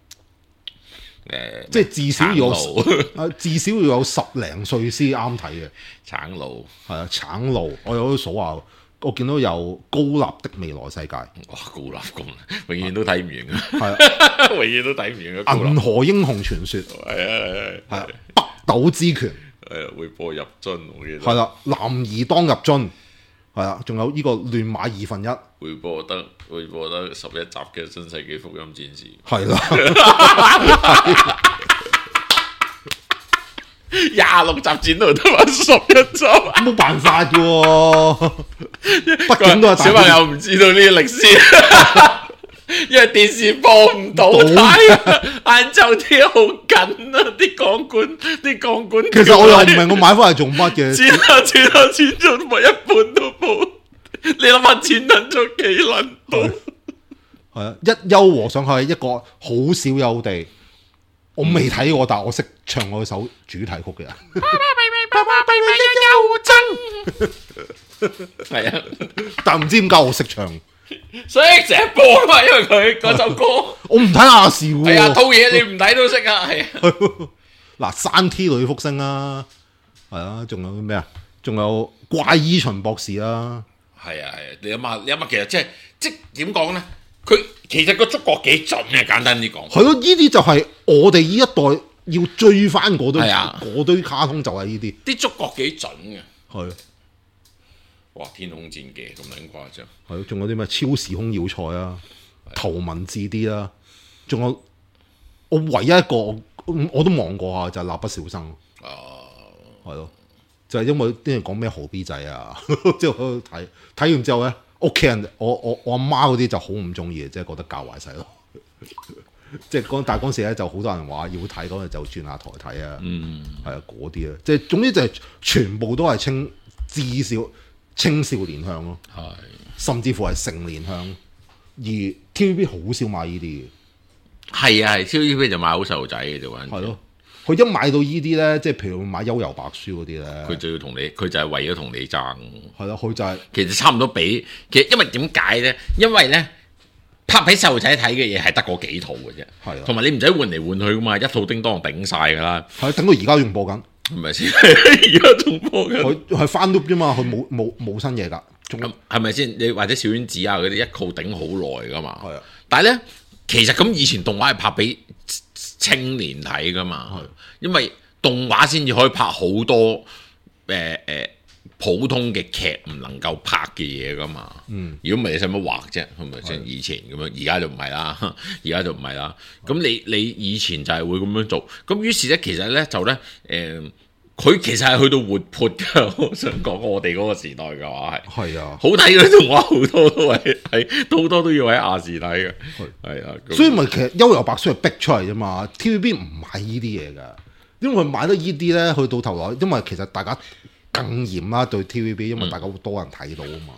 呃， 即係至少要有啊，至少要有十零歲先啱睇嘅。 橙路係啊，橙路，我有啲數下，我見到有高立的未來世界， 哇，高立咁，永遠都睇唔完啊， 係啊， 永遠都睇唔完啊。 銀河英雄傳說， 係啊係係啊，北斗之拳， 係啊，會播入樽，我記得係啦，男兒當入樽。係啊，仲有呢個亂馬二分一， 會播得會播得十一集嘅《新世紀福音戰士》， 係啦， 廿六集剪到得翻十一集， 冇辦法嘅喎，畢竟都係小朋友唔知道呢個歷史，因為電視播唔到睇，晏晝啲好緊啊，啲鋼管啲鋼管。 其實我又唔明我買翻嚟做乜嘅， 錢啊錢啊錢咗冇一半都冇，你諗下錢撚咗幾撚多？ 係啊，一休和尚係一個好少有地，我未睇過，但係我識唱我首主題曲嘅人。 係啊， 但唔知點解我識唱。 所以成日播啊嘛，因為佢嗰首歌， 我唔睇亞視喎。 係啊，套嘢你唔睇都識啊，係啊。 嗱，山 T 女福星啦，係啊，仲有咩啊？仲有怪醫秦博士啦。 係啊係啊，你諗下，你諗下，其實即係即係點講咧？佢其實個觸覺幾準嘅，簡單啲講。 係咯，呢啲就係我哋呢一代要追翻嗰堆啊嗰堆卡通，就係呢啲。 啲觸覺幾準嘅。 係。 哇！天空戰記咁撚誇張， 係仲有啲咩超時空要塞啊、頭文字 D 啦，仲有我唯一一個我，我都望過下就係、是、蠟筆小新。 哦， 係咯，就係、是、因為啲人講咩何 B 仔啊，之後喺度睇，睇完之後咧，屋企人我我我阿媽嗰啲就好唔中意，即係覺得教壞細咯。即係嗰但係嗰時咧就好多人話要睇，嗰陣就轉下台睇啊。嗯，係啊，嗰啲啊，即係總之就係全部都係清至少。青少年向咯，係甚至乎係成年向，而 T V B 好少買呢啲嘅。 係啊，係 T V B 就買好細路仔嘅啫喎。 係咯，佢一買到呢啲咧，即係譬如買幽遊白書嗰啲咧， 佢就要同你，佢就係為咗同你爭。 係咯，佢就係、是、 其實差唔多比，其實因為點解咧？因為咧拍俾細路仔睇嘅嘢係得嗰幾套嘅啫，係啊，同埋你唔使換嚟換去噶嘛，一套叮當頂晒㗎啦。 係等到而家仲播緊。 唔係先，而家仲播緊。 佢係翻 loop 啫嘛，佢冇冇冇新嘢㗎。 咁係咪先？你或者小丸子啊嗰啲一套頂好耐㗎嘛。係啊。但係咧，其實咁以前動畫係拍俾青年睇㗎嘛。係。因為動畫先至可以拍好多誒誒、呃呃、普通嘅劇唔能夠拍嘅嘢㗎嘛。嗯。如果唔係你使乜畫啫？係咪先？以前咁樣，而家就唔係啦。而家就唔係啦。咁你你以前就係會咁樣做。咁於是咧，其實咧就咧誒。呃佢其實係去到活潑㗎，我想講我哋嗰個時代嘅話係，係啊，好睇嗰啲動畫好多都係係好多都要喺亞視睇嘅，係啊， 所以咪其實幽遊白書係逼出嚟啫嘛 ，T V B 唔買呢啲嘢㗎，因為佢買得呢啲咧，去到頭來，因為其實大家更嚴啦對 T V B，因為大家好多人睇到啊嘛，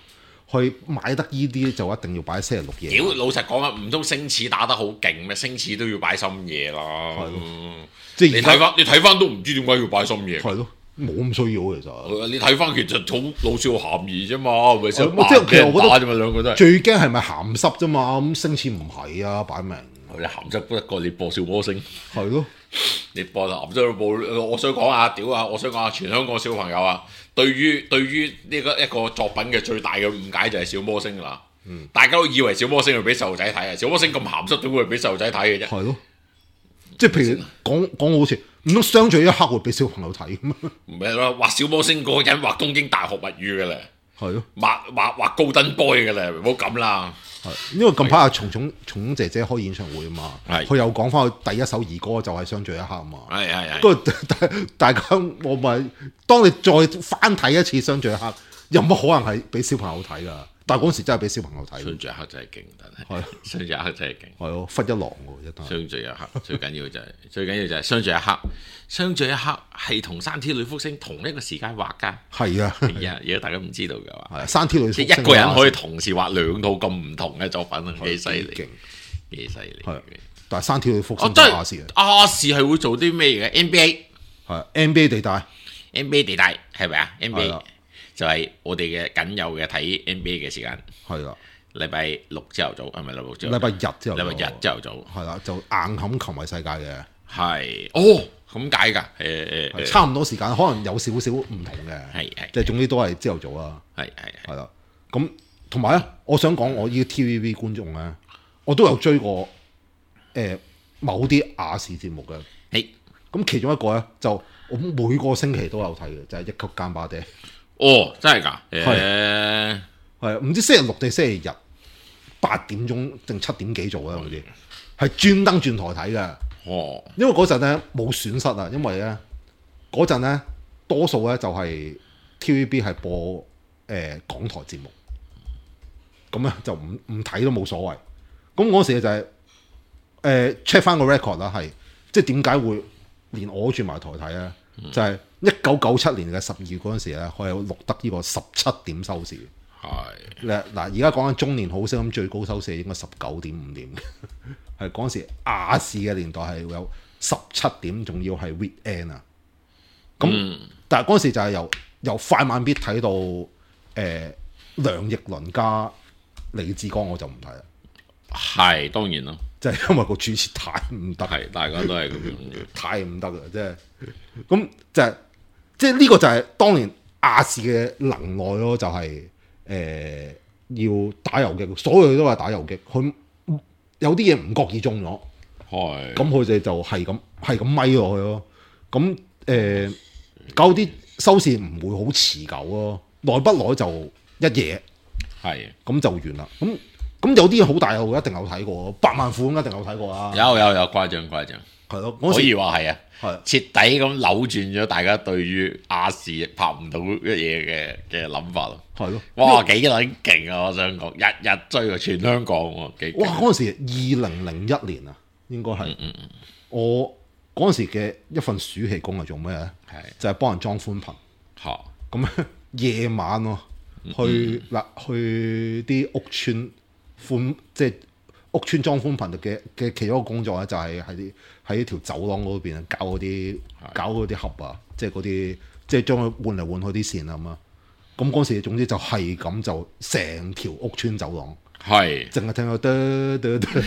去買得依啲就一定要擺喺星期六夜。 屌，老實講啊，唔通星矢打得好勁咩？星矢都要擺深夜啦。 係咯，即係你睇翻，你睇翻都唔知點解要擺深夜。 係咯，冇咁需要其實。 你睇翻其實好老少咸宜啫嘛，咪先即係其實我覺得啫嘛，兩個都係最驚係咪鹹濕啫嘛？咁星矢唔係啊，擺明你鹹濕不過你播小魔星。 係咯。 你播鹹濕播，我想講啊，屌啊！我想講啊，全香港小朋友啊，對於對於呢個一個作品嘅最大嘅誤解就係小魔星啦。嗯，大家都以為小魔星係俾細路仔睇啊，小魔星咁鹹濕點會俾細路仔睇嘅啫？ 係咯，即係譬如講講好似唔通相聚一刻會俾小朋友睇咩？ 唔係啦，畫小魔星嗰個人畫東京大學物語嘅咧， 係咯， 畫畫畫高登 boy 嘅咧，唔好咁啦。 係，因為近排阿蟲蟲蟲姐姐開演唱會啊嘛，佢又講翻佢第一首兒歌就係相聚一刻啊嘛， 係係係。 不過大大家我咪當你再翻睇一次相聚一刻，有乜可能係俾小朋友睇㗎？但係嗰時真係俾小朋友睇。 相聚一刻真係勁，但係係相聚一刻真係勁。 係咯，忽一郎喎，一單。 相聚一刻最緊要就係最緊要就係相聚一刻，相聚一刻係同山 T 女福星同一個時間畫㗎。 係啊， 係啊，而家大家唔知道㗎嘛。 係山 T 女福星即係一個人可以同時畫兩套咁唔同嘅作品啊，幾犀利， 勁幾犀利。 係，但係山 T 女福星哦，真亞視係亞視係會做啲咩嘅 N B A？ 係 N B A 地帶 N B A 地帶係咪啊？N B 係 A 啦就係我哋嘅僅有嘅睇 N B A 嘅時間， 係啦， 禮拜六朝頭早係咪禮拜六朝頭早？ 禮拜日之後， 禮拜日朝頭早係啦，就硬冚球迷世界嘅， 係哦咁解㗎，誒誒誒， 差唔多時間，可能有少少唔同嘅， 係係即係總之都係朝頭早啦， 係係係啦。咁同埋咧，我想講我呢個 T V B 觀眾咧，我都有追過誒、呃、某啲亞視節目嘅， 係咁其中一個咧就我每個星期都有睇嘅，就係、是、一級間巴爹。 哦，真係㗎，誒係唔知星期六定星期日八點鐘定七點幾做咧嗰啲，係專登轉台睇嘅。 哦， 因為嗰陣咧冇損失啊，因為咧嗰陣咧多數咧就係 T V B 係播誒、呃、港台節目，咁咧就唔唔睇都冇所謂。咁嗰時就係誒 check 翻個 record 啦，係即係點解會連我都轉埋台睇咧？嗯、就係一九九七年嘅十二月嗰陣時咧，佢有錄得呢個十七點收視。係嗱嗱，而家講緊中年好聲咁最高收視應該十九點五點，係嗰陣時亞視嘅年代係有十七點，仲要係 weekend 啊。咁、嗯、但係嗰陣時就係由由快慢必睇到誒、呃、梁奕倫加李志剛，我就唔睇啦。 係當然咯， 即係因為個主持太唔得， 係大家都係咁樣， 太唔得啦，即係咁就係即係呢個就係當年亞視嘅能耐咯，就係、是。誒、呃、要打遊擊，所有嘢都係打遊擊。佢有啲嘢唔覺意中咗，係咁佢哋就係咁係咁咪落去咯。咁誒搞啲收視唔會好持久咯，耐不耐就一夜，係咁就完啦。咁咁有啲嘢好大路一定有睇過，百萬富翁一定有睇過啦。 有有有誇張誇張，係咯，可以話係啊。係徹底咁扭轉咗大家對於亞視拍唔到嘅嘢嘅嘅諗法咯，係咯，哇幾撚勁啊！我想講，日日追啊，全香港喎，幾哇！嗰陣時二零零一年啊，應該係，嗯嗯嗯我嗰陣時嘅一份暑期工係做咩咧？係就係、是、幫人裝寬頻，嚇咁夜晚喎、啊，去嗱、嗯、去啲屋村寬即係。屋村裝寬頻嘅嘅其中一個工作咧，就係喺啲喺條走廊嗰邊搞嗰啲搞嗰啲盒啊，即係嗰啲即係將佢換嚟換去啲線啊咁啊。咁嗰時總之就係咁，就成條屋村走廊係淨係聽到得得得，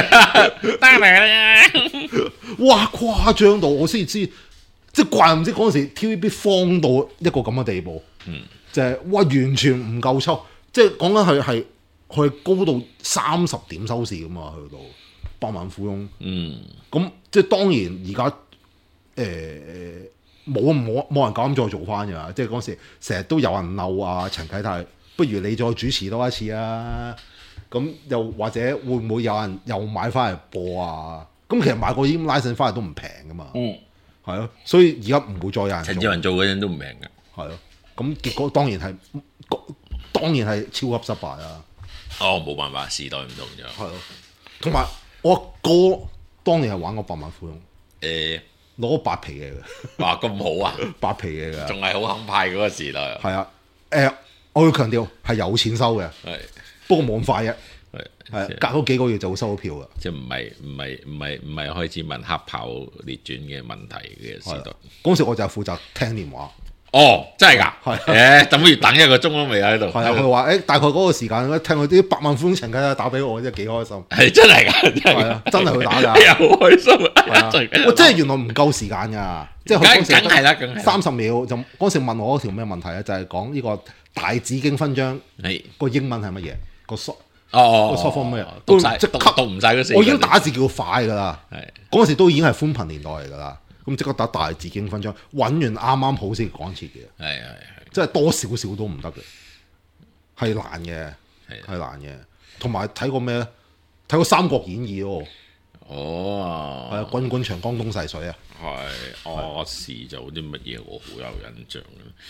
哇誇張到我先知，即係怪唔知嗰陣時 T V B 慌到一個咁嘅地步，嗯，就係、是、哇完全唔夠抽，即係講緊係係。佢高到三十點收視噶嘛，去到百萬富翁。嗯，咁即係當然而家誒冇冇冇人敢再做翻㗎，即係嗰時成日都有人鬧啊，陳啟泰，不如你再主持多一次啊。咁又或者會唔會有人又買翻嚟播啊？咁其實買個 license 翻嚟都唔平噶嘛。嗯，係咯，所以而家唔會再有人做。陳志雲做嗰陣都唔平㗎。 係咯，咁結果當然係當然係超級失敗啊！ 哦，冇辦法，時代唔同咗。 係咯，同埋我哥當年係玩過百萬富翁， 誒攞白皮嘢嘅， 哇咁好啊， 白皮嘢嘅， 仲係好肯派嗰個時代。 係啊，誒、呃、 我要強調係有錢收嘅， 係不過冇咁快嘅， 係係隔多幾個月就會收到票啦。 即係唔係唔係唔係唔係開始問黑豹列傳嘅問題嘅時代。 嗰時我就係負責聽電話。 哦，真係㗎， 係誒，等不如等一個鐘都未喺度。 係啊，佢話誒大概嗰個時間咧，聽佢啲百萬歡情嘅打俾我，真係幾開心。 係真係㗎，真係係啊，真係會打㗎。 哎呀，好開心啊！ 係啊，我真係原來唔夠時間㗎，即係佢嗰時梗係啦梗係啦三十秒就嗰時問我嗰條咩問題咧，就係講呢個大紫荊勳章係個英文係乜嘢個 short 哦個 short form 乜嘢， 讀晒即刻讀讀唔晒嗰四個字。 我已經打字叫快㗎啦。 係嗰陣時都已經係寬頻年代嚟㗎啦，咁即刻打大紫荊勳章，揾完啱啱好先講切嘅。 係係即係多少少都唔得嘅，係難嘅， 係係難嘅。同埋睇過咩咧？睇過《三國演義》咯， 哦， 係啊，滾滾長江東逝水啊， 係亞視就有啲乜嘢我好有印象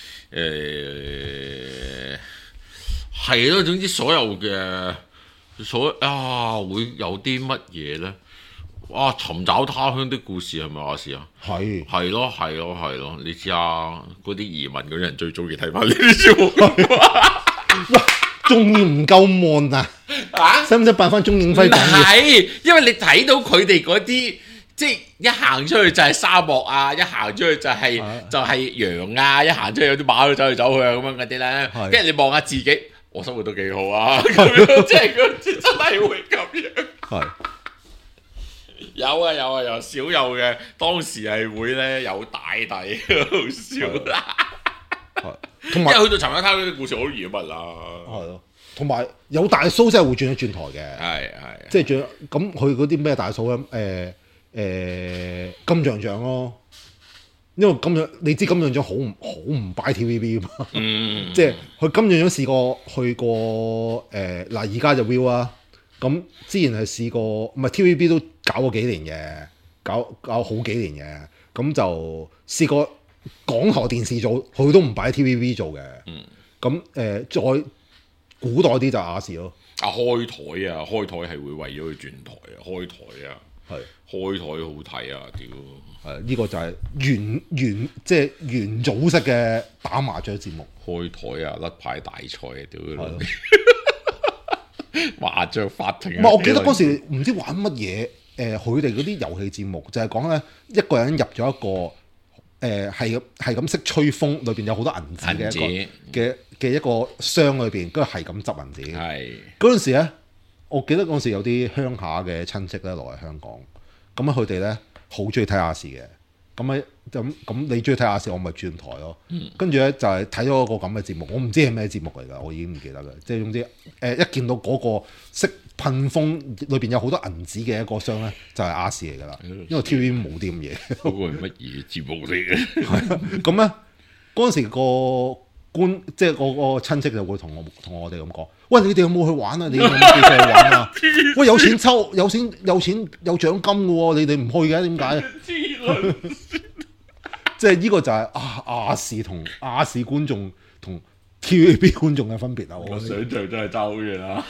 嘅，誒係咯，總之所有嘅所啊會有啲乜嘢咧？哇！尋找他鄉的故事係咪亞視啊？ 係係咯係咯係咯，你知啊？嗰啲移民嗰啲人最中意睇翻呢啲節目。 哇，仲要唔夠悶啊？ 啊！ 使唔使扮翻鐘景輝講嘢？ 係，因為你睇到佢哋嗰啲，即係一行出去就係沙漠啊，一行出去就係、 啊就係羊啊，一行出去有啲馬走嚟走去啊咁樣嗰啲咧。 係跟住你望下自己，我生活都幾好啊，咁樣即係佢真係會咁樣。 係有啊有啊有少有嘅，當時係會咧有大弟，好笑啦。 係，同因埋為去到尋找他鄉啲故事好易乜啦。 係咯，同埋有大蘇真係會轉一轉台嘅， 係係。 即係轉咁佢嗰啲咩大蘇咧？誒、誒、金像獎咯，因為金像你知金像獎好唔好唔擺 T V B 嘛？ 嗯， 即係佢金像獎試過去過誒嗱，而家就 Viu 啦。咁之前係試過，唔係 T V B 都搞過幾年嘅，搞搞好幾年嘅。咁就試過港台電視做，佢都唔擺 T V B 做嘅。 嗯。 咁誒、呃，再古代啲就亞視咯。 啊開台啊，開台係會為咗佢轉台啊，開台啊， 係開台好睇啊，屌！ 係呢個就係元元即係元祖式嘅打麻雀節目。 開台啊，甩牌大賽啊，屌！ 係咯。 麻雀法庭啊。 唔係，我記得嗰時唔知玩乜嘢，誒佢哋嗰啲遊戲節目就係講咧一個人入咗一個誒係係咁識吹風，裏邊有好多銀紙嘅一個嘅嘅一個箱裏邊，跟住係咁執銀紙。 係嗰陣時咧，我記得嗰陣時有啲鄉下嘅親戚咧落嚟香港，咁啊佢哋咧好中意睇亞視嘅，咁咧咁咁你中意睇亞視，我咪轉台咯。跟住咧就係睇咗個咁嘅節目，我唔知係咩節目嚟㗎，我已經唔記得啦。即係總之誒、呃、一見到嗰個識噴風裏邊有好多銀紙嘅一個箱咧，就係亞視嚟㗎啦。因為 T V B 冇啲咁嘢。 嗰個係乜嘢節目嚟嘅？ 係咁咧，嗰陣時個官即係個個親戚就會同我同我哋咁講：喂，你哋有冇去玩啊？你哋有冇記者去玩啊？喂，有錢抽，有錢有錢有獎金嘅喎，你哋唔去嘅點解？即係呢個就係啊亞視同亞視觀眾同 T V B 觀眾嘅分別啊！我我想像真係爭好遠啦。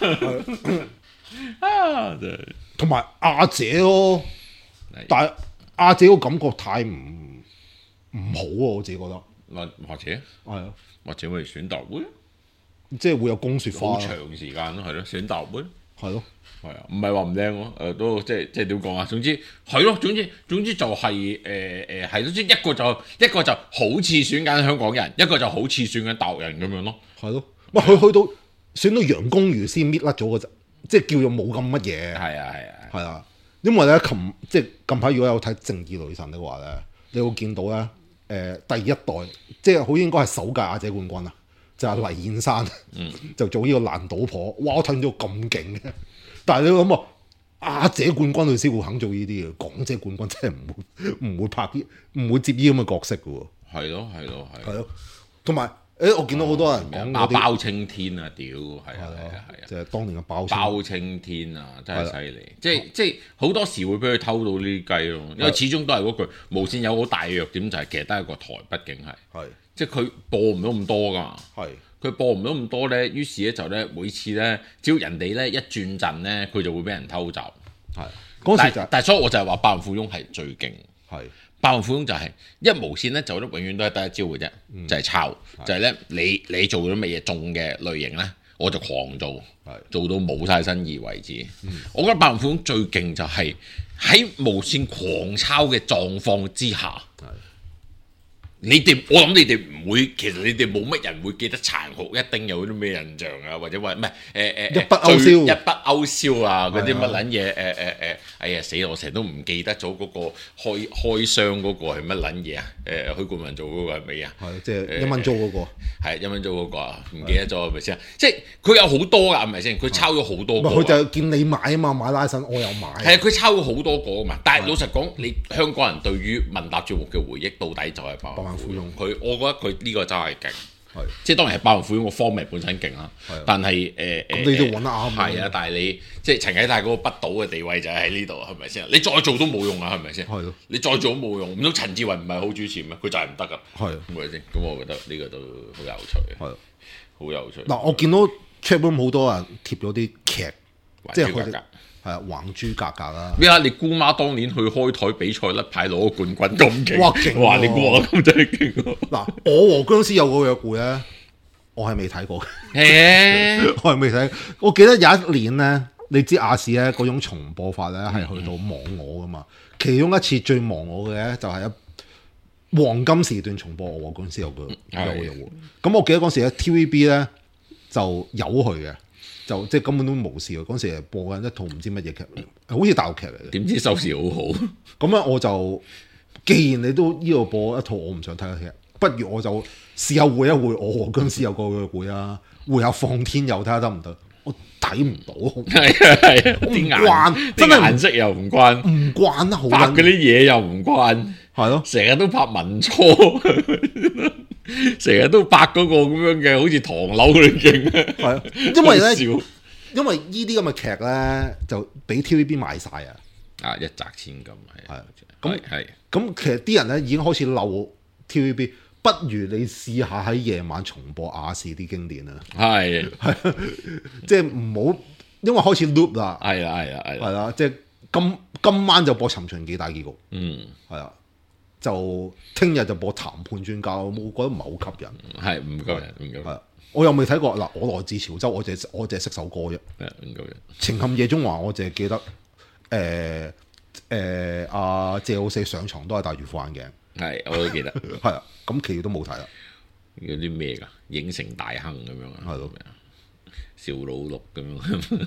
啊，真係同埋亞姐咯， 係但係亞姐個感覺太唔唔好啊！我自己覺得或或者係啊， 或者會選擇會即係會有公説花好長時間咯，係咯，選擇會。 係咯， 係啊，唔係話唔靚咯，誒、都即係即係點講啊？總之係咯，總之總之就係誒誒係咯，即係一個就一個就好似選緊香港人，一個就好似選緊大陸人咁樣咯。 係咯，喂，佢去到選到楊公瑜先搣甩咗個陣，即係叫做冇咁乜嘢。 係啊係啊， 係啊，因為咧近即係近排如果有睇《正義女神》嘅話咧，你會見到咧誒、呃、第一代即係好應該係首屆亞姐冠軍啊，就係、黎燕珊， 嗯、 就做呢個爛賭婆。哇！我睇到咁勁嘅，但係你諗啊，亞姐冠軍佢先會肯做呢啲嘅，港姐冠軍真係唔會唔會拍啲唔會接呢咁嘅角色嘅喎。 係咯係咯係。 係咯，同埋誒，我見到好多人講嗰啲包青天啊，屌係啊係啊係啊！ 就係當年嘅包青包青天啊，真係犀利！即係即係好多時會俾佢偷到呢啲雞咯，因為始終都係嗰句無線有好大嘅弱點，就係其實都係個台，畢竟係係即係佢播唔到咁多㗎。 係佢播唔到咁多咧，於是咧就咧每次咧，只要人哋咧一轉陣咧，佢就會俾人偷走。 係嗰時就係但係所以我就係話百萬富翁係最勁， 係百萬富翁就係一無線咧，就得永遠都係得一招嘅啫， 嗯就係抄，就係咧你你做咗乜嘢中嘅類型咧，我就狂做，做到冇晒新意為止。 嗯我覺得百萬富翁最勁就係喺無線狂抄嘅狀況之下。你哋我諗你哋唔會，其實你哋冇乜人會記得殘酷一丁有啲咩印象啊，或者話唔係誒誒一筆勾銷一筆勾銷啊嗰啲乜撚嘢誒誒誒，哎呀死啦！我成日都唔記得咗嗰個開開箱嗰個係乜撚嘢啊？誒許冠文做嗰個係咪啊？ 係即係一蚊租嗰個， 係一蚊租嗰個啊？唔記得咗係咪先？即係佢有好多㗎，係咪先？佢抄咗好多個。 佢就見你買啊嘛，買拉神我有買。 係啊，佢抄咗好多個啊嘛。但係老實講，你香港人對於問答節目嘅回憶，到底就係百萬富翁。佢我覺得佢呢個真係勁，即係當然係百萬富翁個方面本身勁啦。但係誒誒， 你都揾得啱。 係啊，但係你即係陳啟泰嗰個不倒嘅地位就係喺呢度，係咪先？你再做都冇用啊，係咪先？ 係咯。 你再做都冇用，唔通陳志雲唔係好主持咩？佢就係唔得噶。 係。 係咪先？咁我覺得呢個都好有趣。 係。 好有趣。 嗱，我見到 chatroom 好多人貼咗啲劇，即係佢哋係啊，還珠格格啦。 咩啊？你姑媽當年去開台比賽甩牌攞冠軍咁勁， 哇勁！ 哇！你估我咁真係勁喎。 嗱，我和僵屍有個約會咧，我係未睇過嘅。我係未睇。我記得有一年咧，你知亞視咧嗰種重播法咧係去到忘我噶嘛。其中一次最忘我嘅咧就係一黃金時段重播我和僵屍有個有個約會。咁我記得嗰時咧 T V B 咧就有佢嘅。就即係根本都冇事喎！嗰時係播緊一套唔知乜嘢劇，好似大陸劇嚟嘅。 點知收視好好？ 咁咧我就，既然你都呢度播一套我唔想睇嘅劇，不如我就試下會一會我和僵屍有個約會啊，會下放天佑睇下得唔得？我睇唔到， 係啊係啊，啲顏真係顏色又唔關， 唔慣得好。 拍嗰啲嘢又唔慣， 係咯， 成日都拍民初。成日都拍嗰個咁樣嘅，好似唐樓咁勁。係啊，因為咧，因為呢啲咁嘅劇咧，就俾 T V B 賣晒啊！ 啊，一擲千金係係咁係咁，其實啲人咧已經開始漏 T V B， 不如你試下喺夜晚重播亞視啲經典啊！ 係係，即係唔好，因為開始 loop 啦。 係啦係啦係啦， 係啦，即係今今晚就播《尋秦記》大結局。 嗯， 係啊。就聽日就播談判專家，我覺得唔係好吸引， 係唔夠人，唔夠人。 我又未睇過嗱，我來自潮州，我淨係我淨係識首歌啫。 唔夠人。 情陷夜中環，我淨係記得誒誒阿謝老四上床都係戴住副眼鏡， 係我都記得。 係啊，咁其餘都冇睇啦。 有啲咩㗎？影城大亨咁樣啊？ 係咯， 小老六咁樣。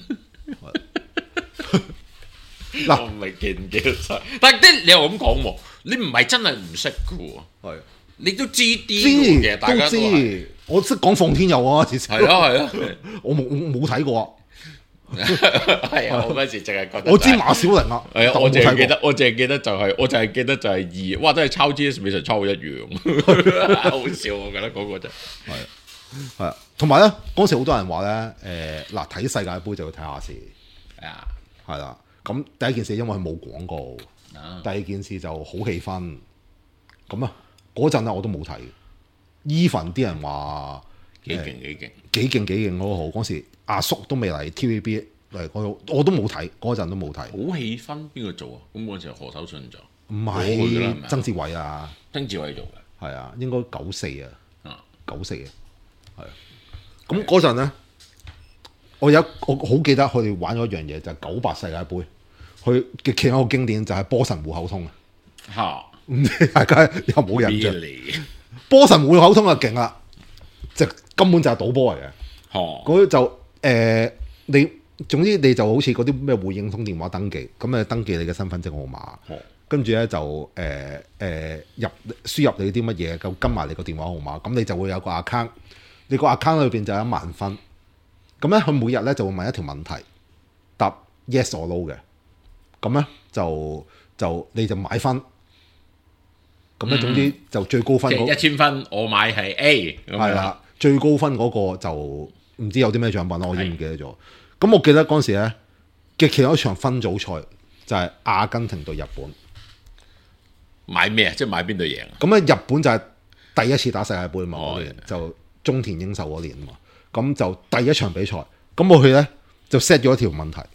嗱， 我唔係記唔記得晒，但係即你又咁講喎，你唔係真係唔識嘅喎， 係你都知啲嘅，大家都知。 我識講放天佑啊，其實係啊係啊， 我冇冇睇過啊。 係啊，我嗰時淨係覺得我知馬小玲啊， 係啊，我淨係記得，我淨係記得就係，我就係記得就係二，哇！真係抄 G S 美術抄一樣，好笑，我覺得嗰個真係係啊，同埋咧嗰時好多人話咧，誒嗱睇世界盃就要睇亞視， 係啊， 係啦。咁第一件事因為佢冇廣告，啊、第二件事就好氣氛。咁啊，嗰陣咧我都冇睇。Even 啲人話幾勁幾勁， 幾勁幾勁好好。嗰時阿叔都未嚟 T V B 嚟，我我都冇睇，嗰陣都冇睇。 好氣氛邊個做啊？咁嗰陣時何守信做？ 唔係曾志偉啊， 曾志偉做嘅， 係啊，應該九四啊， 啊九四啊，係啊。咁嗰陣咧，我有我好記得佢哋玩咗一樣嘢，就係九八世界盃。佢嘅其中一個經典就係波神戶口通啊！ 嚇， 唔知大家有冇印象 ？Really? 波神戶口通就勁啦，就根本就係賭波嚟嘅。 哦， 嗰就誒、呃，你總之你就好似嗰啲咩匯應通電話登記，咁誒登記你嘅身份證號碼， 哦、跟住咧就誒誒、呃呃、入輸入你啲乜嘢，就跟埋你個電話號碼，咁你就會有個 account，你個 account 裏邊就有一萬分。咁咧佢每日咧就會問一條問題，答 yes or no 嘅。咁咧就就你就買分，咁咧總之就最高分、那個， 即係一千分，我買係 A， 係啦，最高分嗰個就唔知有啲咩獎品咯，我已經唔記得咗。咁我記得嗰陣時咧嘅其中一場分組賽就係阿根廷對日本， 買咩啊？即係買邊隊贏啊？ 咁咧日本就係第一次打世界盃嘛， 哦、 就中田英壽嗰年嘛，咁就第一場比賽，咁我去咧就 set 咗一條問題。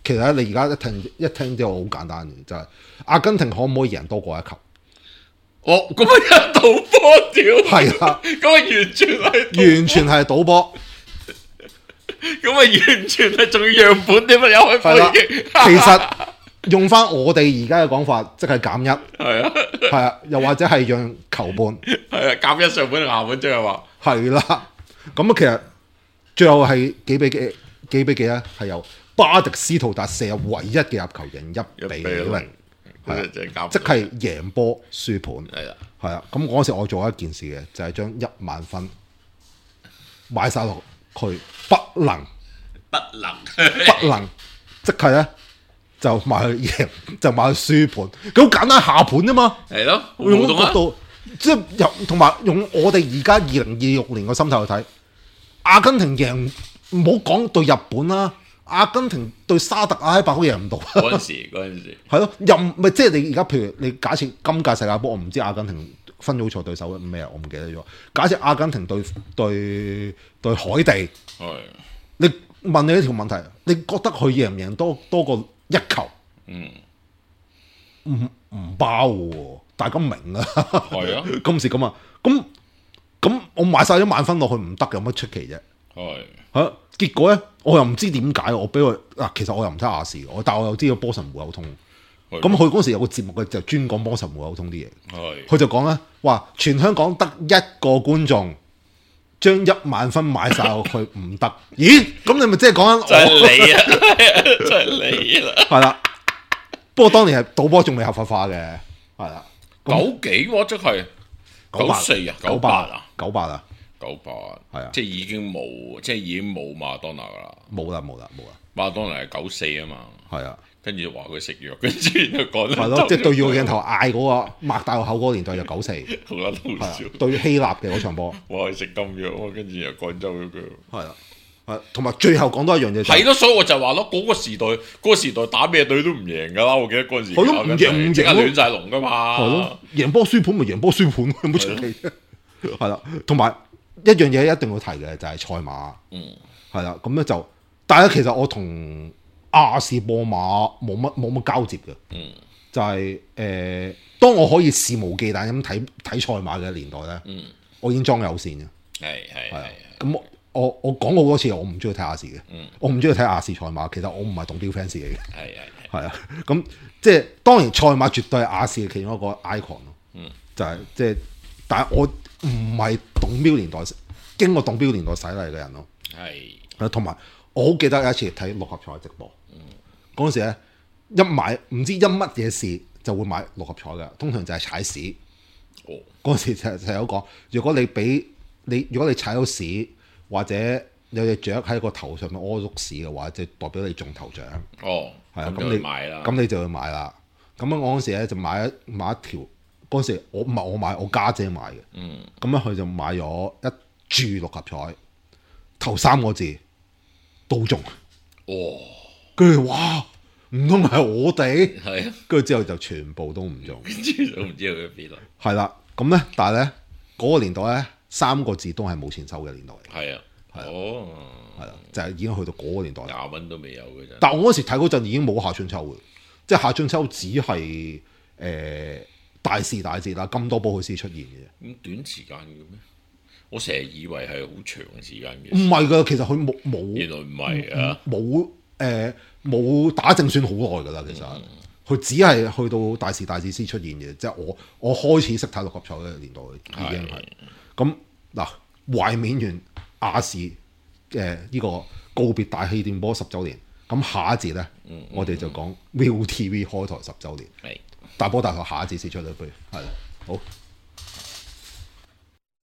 其實咧，你而家一聽一聽之後好簡單嘅，就係、是、阿根廷可唔可以贏多過一球？ 哦，咁啊有賭波屌， 係啦， 咁啊完全係完全係賭波。 咁啊完全係仲要樣本點啊有開係啦， 波已經， 其實用翻我哋而家嘅講法，即係減一， 係啊係啊，又或者係讓球半， 係啊，減一上本下本即係話， 係啦。咁啊，其實最後係幾比幾幾比幾咧？係由巴迪斯圖達射入唯一嘅入球，贏一比零，係啊，即係贏波輸盤， 係啦， 係啊。咁嗰時我做一件事嘅，就係將一萬分買晒落去，不能不能不能，即係咧就買去贏，就買去輸盤，佢好簡單下盤啫嘛。 係咯， 用個角度，即係由同埋用我哋而家二零二六年個心態去睇，阿根廷贏唔好講對日本啦，阿根廷對沙特阿拉伯都贏唔到。 嗰陣時嗰陣時係咯，任咪即係你而家譬如你假設今屆世界波，我唔知阿根廷分組賽對手咩啊，我唔記得咗。假設阿根廷對對對海地， 係你問你一條問題，你覺得佢贏唔贏多多過一球？ 嗯， 唔唔包喎，大家明啊。 係啊， 今時咁啊，咁咁我買晒一萬分落去唔得，有乜出奇啫？ 係嚇，結果咧，我又唔知點解，我俾佢嗱，其實我又唔睇亞視，我但係我又知道波神戶有通。咁佢嗰時有個節目嘅就專講波神戶有通啲嘢， 係佢就講咧話全香港得一個觀眾將一萬分買晒落去唔得，咦？咁你咪即係講緊就係你啊，就係你啦， 係啦。不過當年係賭波仲未合法化嘅，係啦。 九幾喎，即係九四啊，九八啊， 九八啊， 九八係啊， 即係已經冇，即係已經冇馬當娜噶啦， 冇啦冇啦冇啦， 馬當娜係九四啊嘛， 係啊。 跟住話佢食藥，跟住就講係咯，即係對住個鏡頭嗌嗰個擘大個口嗰個年代就九四， 好啦，都好笑。 對希臘嘅嗰場波， 話佢食禁藥，跟住又廣州嗰句。 係啦，係同埋最後講多一樣嘢， 係咯，所以我就話咯，嗰個時代，嗰個時代打咩隊都唔贏噶啦，我記得嗰陣時。 係咯，唔贏唔贏即刻亂晒龍噶嘛。 係咯，贏波輸盤咪贏波輸盤，有冇出奇啫？係啦，同埋一樣嘢一定要提嘅就係賽馬， 嗯， 係啦，咁咧就，但係其實我同亞視播馬冇乜冇乜交接嘅， 嗯， 就係、是、誒、呃，當我可以肆無忌憚咁睇睇賽馬嘅年代咧， 嗯， 我已經裝有線嘅， 係係係啊係， 咁我我我講過好多次，我唔中意睇亞視嘅， 嗯， 我唔中意睇亞視賽馬，其實我唔係董驃 fans 嚟嘅， 係係係啊，咁即係當然賽馬絕對係亞視嘅其中一個 icon 咯， 嗯， 就係即係，但係我唔係董驃年代經過董驃年代洗禮嘅人咯， 係， 同埋我好記得有一次睇六合彩直播。嗰陣時咧，一買唔知因乜嘢事就會買六合彩嘅，通常就係踩屎。 哦， 嗰陣時就就有講，如果你俾你，如果你踩到屎，或者有隻雀喺個頭上面屙碌屎嘅話，就代表你中頭獎。 哦， 係啊， 咁你咁你買啦， 咁你就去買啦。咁樣我嗰陣時咧就買一買一條，嗰陣時我唔係我買，我家姐，姐買嘅。 嗯， 咁樣佢就買咗一注六合彩，頭三個字都中。 哦。 跟住哇，唔通係我哋？ 係啊， 跟住之後就全部都唔中， 跟住都唔知去邊啦。 係啦，咁咧，但係咧嗰個年代咧，三個字都係冇錢收嘅年代嚟， 係啊，哦， 係啦，就係已經去到嗰個年代。 廿蚊都未有嘅啫。 但係我嗰時睇嗰陣已經冇夏春秋嘅，即係夏春秋只係誒、呃、大時大節啦，咁多波佢先出現嘅啫。 咁短時間嘅咩？我成日以為係好長時間嘅。 唔係㗎，其實佢冇冇， 原來唔係啊， 冇誒冇打正選好耐㗎啦，其實佢、嗯、只係去到大時大節先出現嘅，即係我我開始識睇六合彩嘅年代已經係咁嗱，懷緬完亞視嘅呢個告別大氣電波十週年，咁下一節咧，嗯嗯、我哋就講 ViuTV 開台十週年， 係大波大台下一節先出嚟，不如係好。